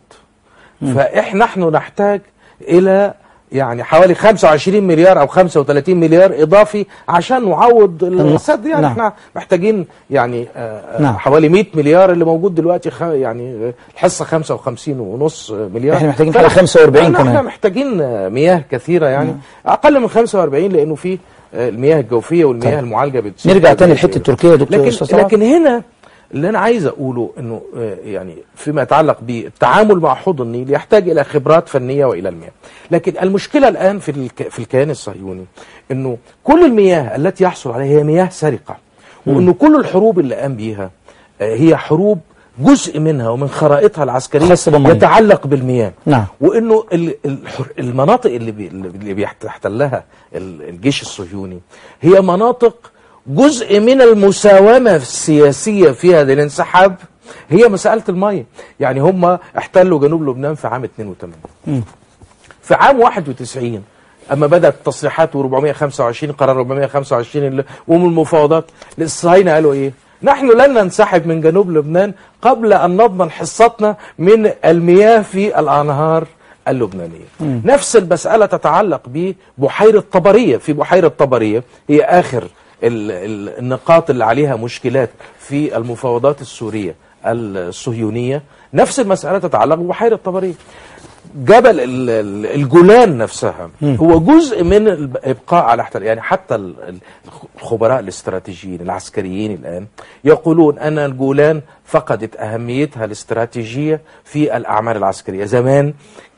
نحن نحتاج إلى يعني حوالي 25 مليار أو 35 مليار إضافي عشان نعوض السد. يعني احنا محتاجين يعني حوالي 100 مليار اللي موجود دلوقتي، يعني الحصة 55.5 مليار، احنا محتاجين حوالي 45 كمان. احنا محتاجين مياه كثيرة، يعني أقل من 45، لأنه في المياه الجوفية والمياه المعالجة بتصير. نرجع تاني للحتة التركية يا دكتور. لكن هنا اللي أنا عايز أقوله أنه يعني فيما يتعلق بالتعامل مع حوض النيل يحتاج إلى خبرات فنية وإلى المياه. لكن المشكلة الآن في الكيان الصهيوني أنه كل المياه التي يحصل عليها هي مياه سرقة، وأنه كل الحروب اللي قام بيها هي حروب جزء منها ومن خرائطها العسكرية يتعلق بالمياه. وأنه المناطق اللي بيحتلها الجيش الصهيوني هي مناطق جزء من المساومة السياسية في هذا الانسحاب، هي مسألة المية. يعني هم احتلوا جنوب لبنان في عام 82. في عام 91 أما بدأت التصريحات و425 قرار 425 ومن المفاوضات، الصهاينة قالوا إيه؟ نحن لن ننسحب من جنوب لبنان قبل أن نضمن حصتنا من المياه في الأنهار اللبنانية. نفس المسألة تتعلق ببحيرة طبرية. في بحيرة طبرية هي آخر النقاط اللي عليها مشكلات في المفاوضات السورية الصهيونية. نفس المسألة تتعلق ببحيرة طبرية. جبل الجولان نفسها هو جزء من الإبقاء على احتلال. يعني حتى الخبراء الاستراتيجيين العسكريين الآن يقولون أن الجولان فقدت أهميتها الاستراتيجية في الأعمال العسكرية. زمان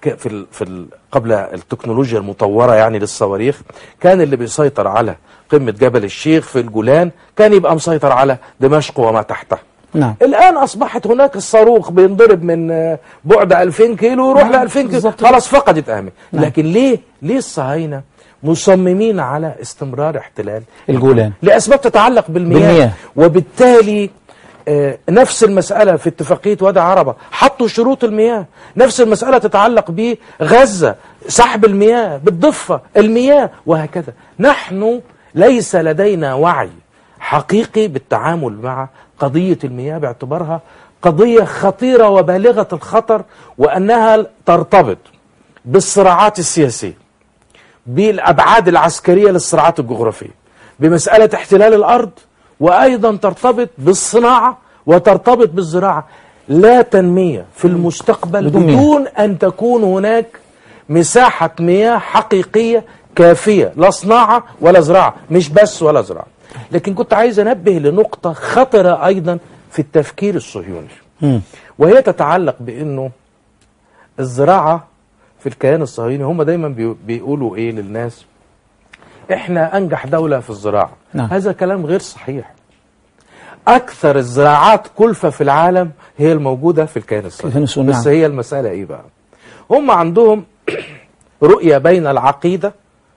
قبل التكنولوجيا المطورة يعني للصواريخ، كان اللي بيسيطر على قمة جبل الشيخ في الجولان كان يبقى مسيطر على دمشق وما تحتها. الآن أصبحت هناك الصاروخ بينضرب من بعد 2000 كيلو ويروح ل 2000 كيلو، خلاص فقدت أهمية. لكن ليه الصهاينة مصممين على استمرار احتلال الجولان؟ لأسباب تتعلق بالمياه. وبالتالي نفس المسألة في اتفاقية وادي عربة، حطوا شروط المياه. نفس المسألة تتعلق بغزة، سحب المياه بالضفة المياه، وهكذا. نحن ليس لدينا وعي حقيقي بالتعامل مع قضية المياه باعتبارها قضية خطيرة وبالغة الخطر، وأنها ترتبط بالصراعات السياسية، بالأبعاد العسكرية للصراعات الجغرافية، بمسألة احتلال الأرض، وأيضا ترتبط بالصناعة وترتبط بالزراعة. لا تنمية في المستقبل بدون أن تكون هناك مساحة مياه حقيقية كافية، لا صناعة ولا زراعة، مش بس ولا زراعة. لكن كنت عايز أنبه لنقطة خطرة أيضا في التفكير الصهيوني، وهي تتعلق بأنه الزراعة في الكيان الصهيوني هم دايما بيقولوا إيه للناس؟ إحنا أنجح دولة في الزراعة. هذا كلام غير صحيح. أكثر الزراعات كلفة في العالم هي الموجودة في الكيان الصهيوني. بس هي المسألة إيه بقى؟ هم عندهم رؤية بين العقيدة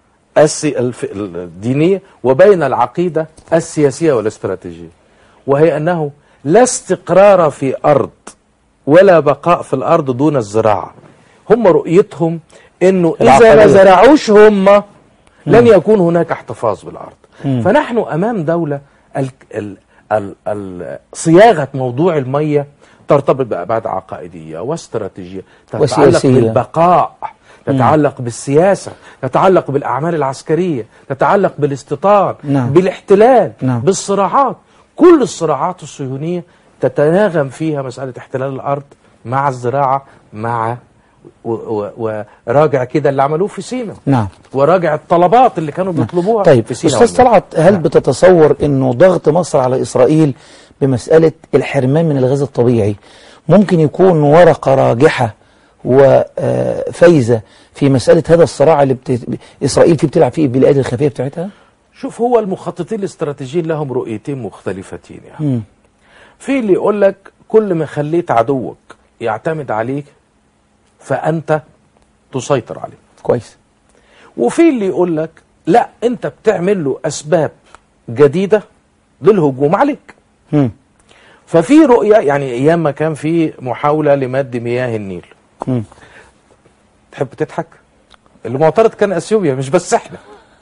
الدينية وبين العقيدة السياسية والاستراتيجية، وهي أنه لا استقرار في أرض ولا بقاء في الأرض دون الزراعة. هم رؤيتهم أنه إذا ما زرعوش هم لن يكون هناك احتفاظ بالأرض. فنحن أمام دولة صياغة موضوع المية ترتبط بأبعاد عقائدية واستراتيجية، تتعلق بالبقاء، تتعلق بالسياسة، تتعلق بالأعمال العسكرية، تتعلق بالاستيطان، بالاحتلال، بالصراعات. كل الصراعات الصهيونية تتناغم فيها مسألة احتلال الأرض مع الزراعة، مع وراجع كده اللي عملوه في سيناء، وراجع الطلبات اللي كانوا بيطلبوها في سيناء. أستاذ طلعت، هل بتتصور أنه ضغط مصر على إسرائيل بمسألة الحرمان من الغاز الطبيعي ممكن يكون ورقة راجحة وفايزة في مسألة هذا الصراع اللي إسرائيل فيه بتلعب فيه بالأيدي الخفية بتاعتها؟ شوف، هو المخططين الاستراتيجيين لهم رؤيتين مختلفتين يعني. في اللي يقول لك كل ما خليت عدوك يعتمد عليك فأنت تسيطر عليه. كويس. وفي اللي يقول لك لا، أنت بتعمل له أسباب جديدة للهجوم عليك. ففي رؤية، يعني أيام ما كان في محاولة لمد مياه النيل، تحب تضحك؟ اللي معترض كان أثيوبيا، مش بس احنا.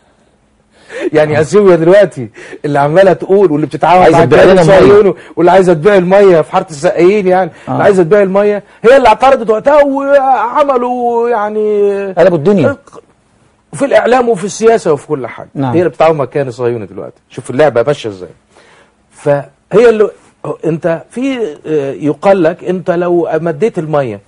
يعني أثيوبيا دلوقتي اللي عمالة تقول واللي بتتعاون مع الكيان الصهيوني واللي عايزة تبيع المية في حارة السقايين، يعني اللي عايزة تبيع المية هي اللي اعترضت وقتها، وعملوا يعني قلبوا الدنيا في الإعلام وفي السياسة وفي كل حاجة. هي اللي بتتعاون مع الكيان الصهيوني دلوقتي. شوف اللعبة ماشية ازاي. فهي اللي انت في يقال لك انت لو مديت المية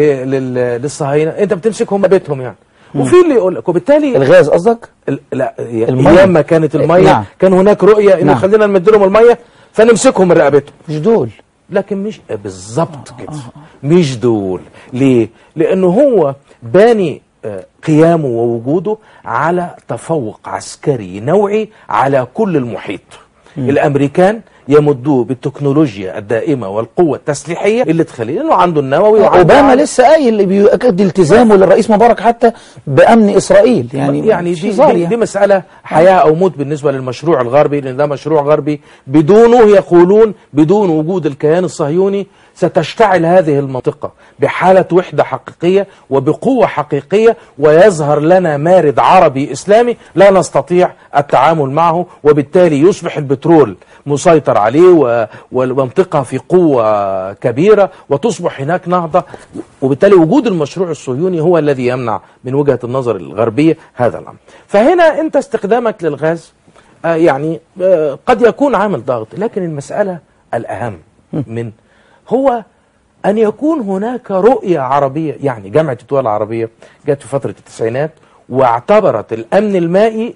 للصهاينة انت بتمسكهم بيتهم يعني. وفي اللي يقول لك، وبالتالي الغاز قصدك؟ لا، ايام ما كانت المية كان هناك رؤية انه خلينا نمد لهم المية فنمسكهم من رقبتهم. مش دول، لكن مش بالظبط كده. مش دول. ليه؟ لانه هو باني قيامه ووجوده على تفوق عسكري نوعي على كل المحيط. الامريكان يمدوه بالتكنولوجيا الدائمة والقوة التسليحية اللي تخليه انه عنده النووي. اوباما لسه قايل بيؤكد التزامه للرئيس مبارك حتى بأمن إسرائيل. يعني دي مسألة حياة أو موت بالنسبة للمشروع الغربي، لأن ده مشروع غربي بدونه، يقولون بدون وجود الكيان الصهيوني ستشتعل هذه المنطقة بحالة وحدة حقيقية وبقوة حقيقية، ويظهر لنا مارد عربي إسلامي لا نستطيع التعامل معه، وبالتالي يصبح البترول مسيطر عليه والمنطقة في قوة كبيرة، وتصبح هناك نهضة. وبالتالي وجود المشروع الصهيوني هو الذي يمنع من وجهة النظر الغربية هذا الأمر. فهنا أنت استخدامك للغاز يعني قد يكون عامل ضغط، لكن المسألة الأهم من هو أن يكون هناك رؤية عربية. يعني جامعة الدول العربية جاءت في فترة التسعينات واعتبرت الأمن المائي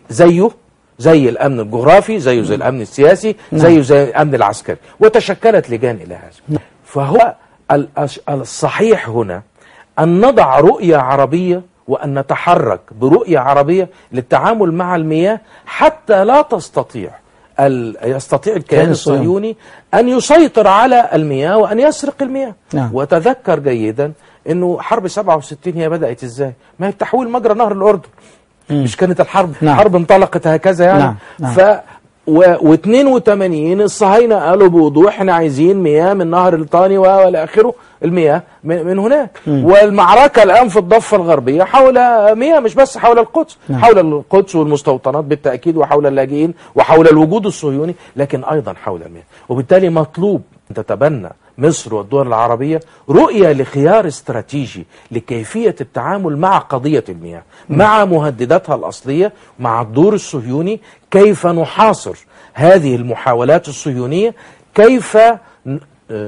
زي الأمن الجغرافي، زي الأمن السياسي، زي الأمن العسكري، وتشكلت لجان إلى هذا. فهو الصحيح هنا أن نضع رؤية عربية وأن نتحرك برؤية عربية للتعامل مع المياه، حتى لا يستطيع الكيان الصهيوني أن يسيطر على المياه وأن يسرق المياه. وتذكر جيدا أنه حرب 67 هي بدأت إزاي؟ ما هي تحويل مجرى نهر الأردن. مش كانت الحرب حرب انطلقت هكذا يعني. و82 الصهاينة قالوا بوضوح احنا عايزين مياه من نهر الطاني والى اخره، المياه من هناك. والمعركة الآن في الضفة الغربية حول مياه، مش بس حول القدس، حول القدس والمستوطنات بالتأكيد، وحول اللاجئين، وحول الوجود الصهيوني، لكن أيضا حول المياه. وبالتالي مطلوب أن تتبنى مصر والدول العربية رؤية لخيار استراتيجي لكيفية التعامل مع قضية المياه، مع مهدداتها الأصلية، مع الدور الصهيوني، كيف نحاصر هذه المحاولات الصهيونية، كيف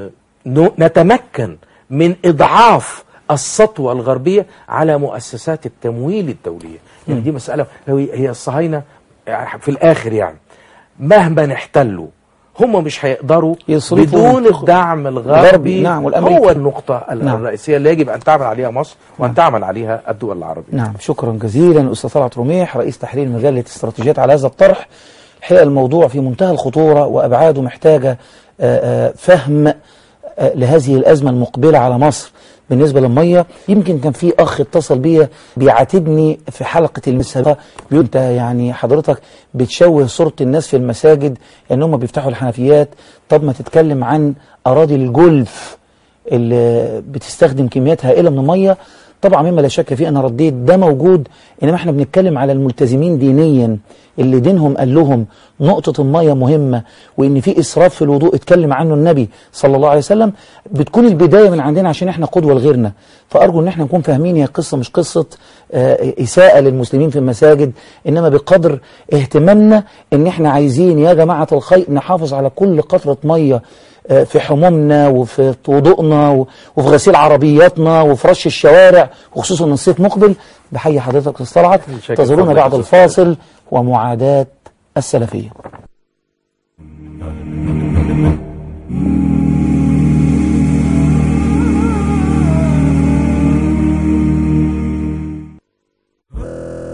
نتمكن من إضعاف السطوة الغربية على مؤسسات التمويل الدولية. يعني دي مسألة، هي الصهاينة في الآخر يعني مهما نحتلوا هم مش هيقدروا بدون الدعم الغربي. نعم، هو النقطة الرئيسية اللي يجب أن تعمل عليها مصر وأن تعمل عليها الدول العربية. نعم، شكرا جزيلا أستاذ طلعت رميح رئيس تحرير مجلة استراتيجيات على هذا الطرح. الحقيقة الموضوع في منتهى الخطورة وأبعاده محتاجة فهم لهذه الأزمة المقبلة على مصر. بالنسبة للمية، يمكن كان في أخ اتصل بيا بيعاتبني في حلقة السابقة، بيقول أنت يعني حضرتك بتشوه صورة الناس في المساجد إن هم بيفتحوا الحنفيات. طب ما تتكلم عن أراضي الجولف اللي بتستخدم كميات هائلة من المية. طبعا مما لا شك فيه أنا رديت ده موجود، إنما احنا بنتكلم على الملتزمين دينيا اللي دينهم قال لهم نقطة المية مهمة، وإن في إسراف في الوضوء اتكلم عنه النبي صلى الله عليه وسلم. بتكون البداية من عندنا عشان احنا قدوة لغيرنا. فأرجو إن احنا نكون فاهمين هي قصة مش قصة إساءة للمسلمين في المساجد، إنما بقدر اهتمامنا إن احنا عايزين يا جماعة الخير نحافظ على كل قطرة مية في حمومنا وفي وضوءنا وفي غسيل عربياتنا وفي رش الشوارع، وخصوصا الصيف مقبل. بحيي حضرتك استاذ طلعت. انتظرونا بعد الفاصل ومعاداة السلفية.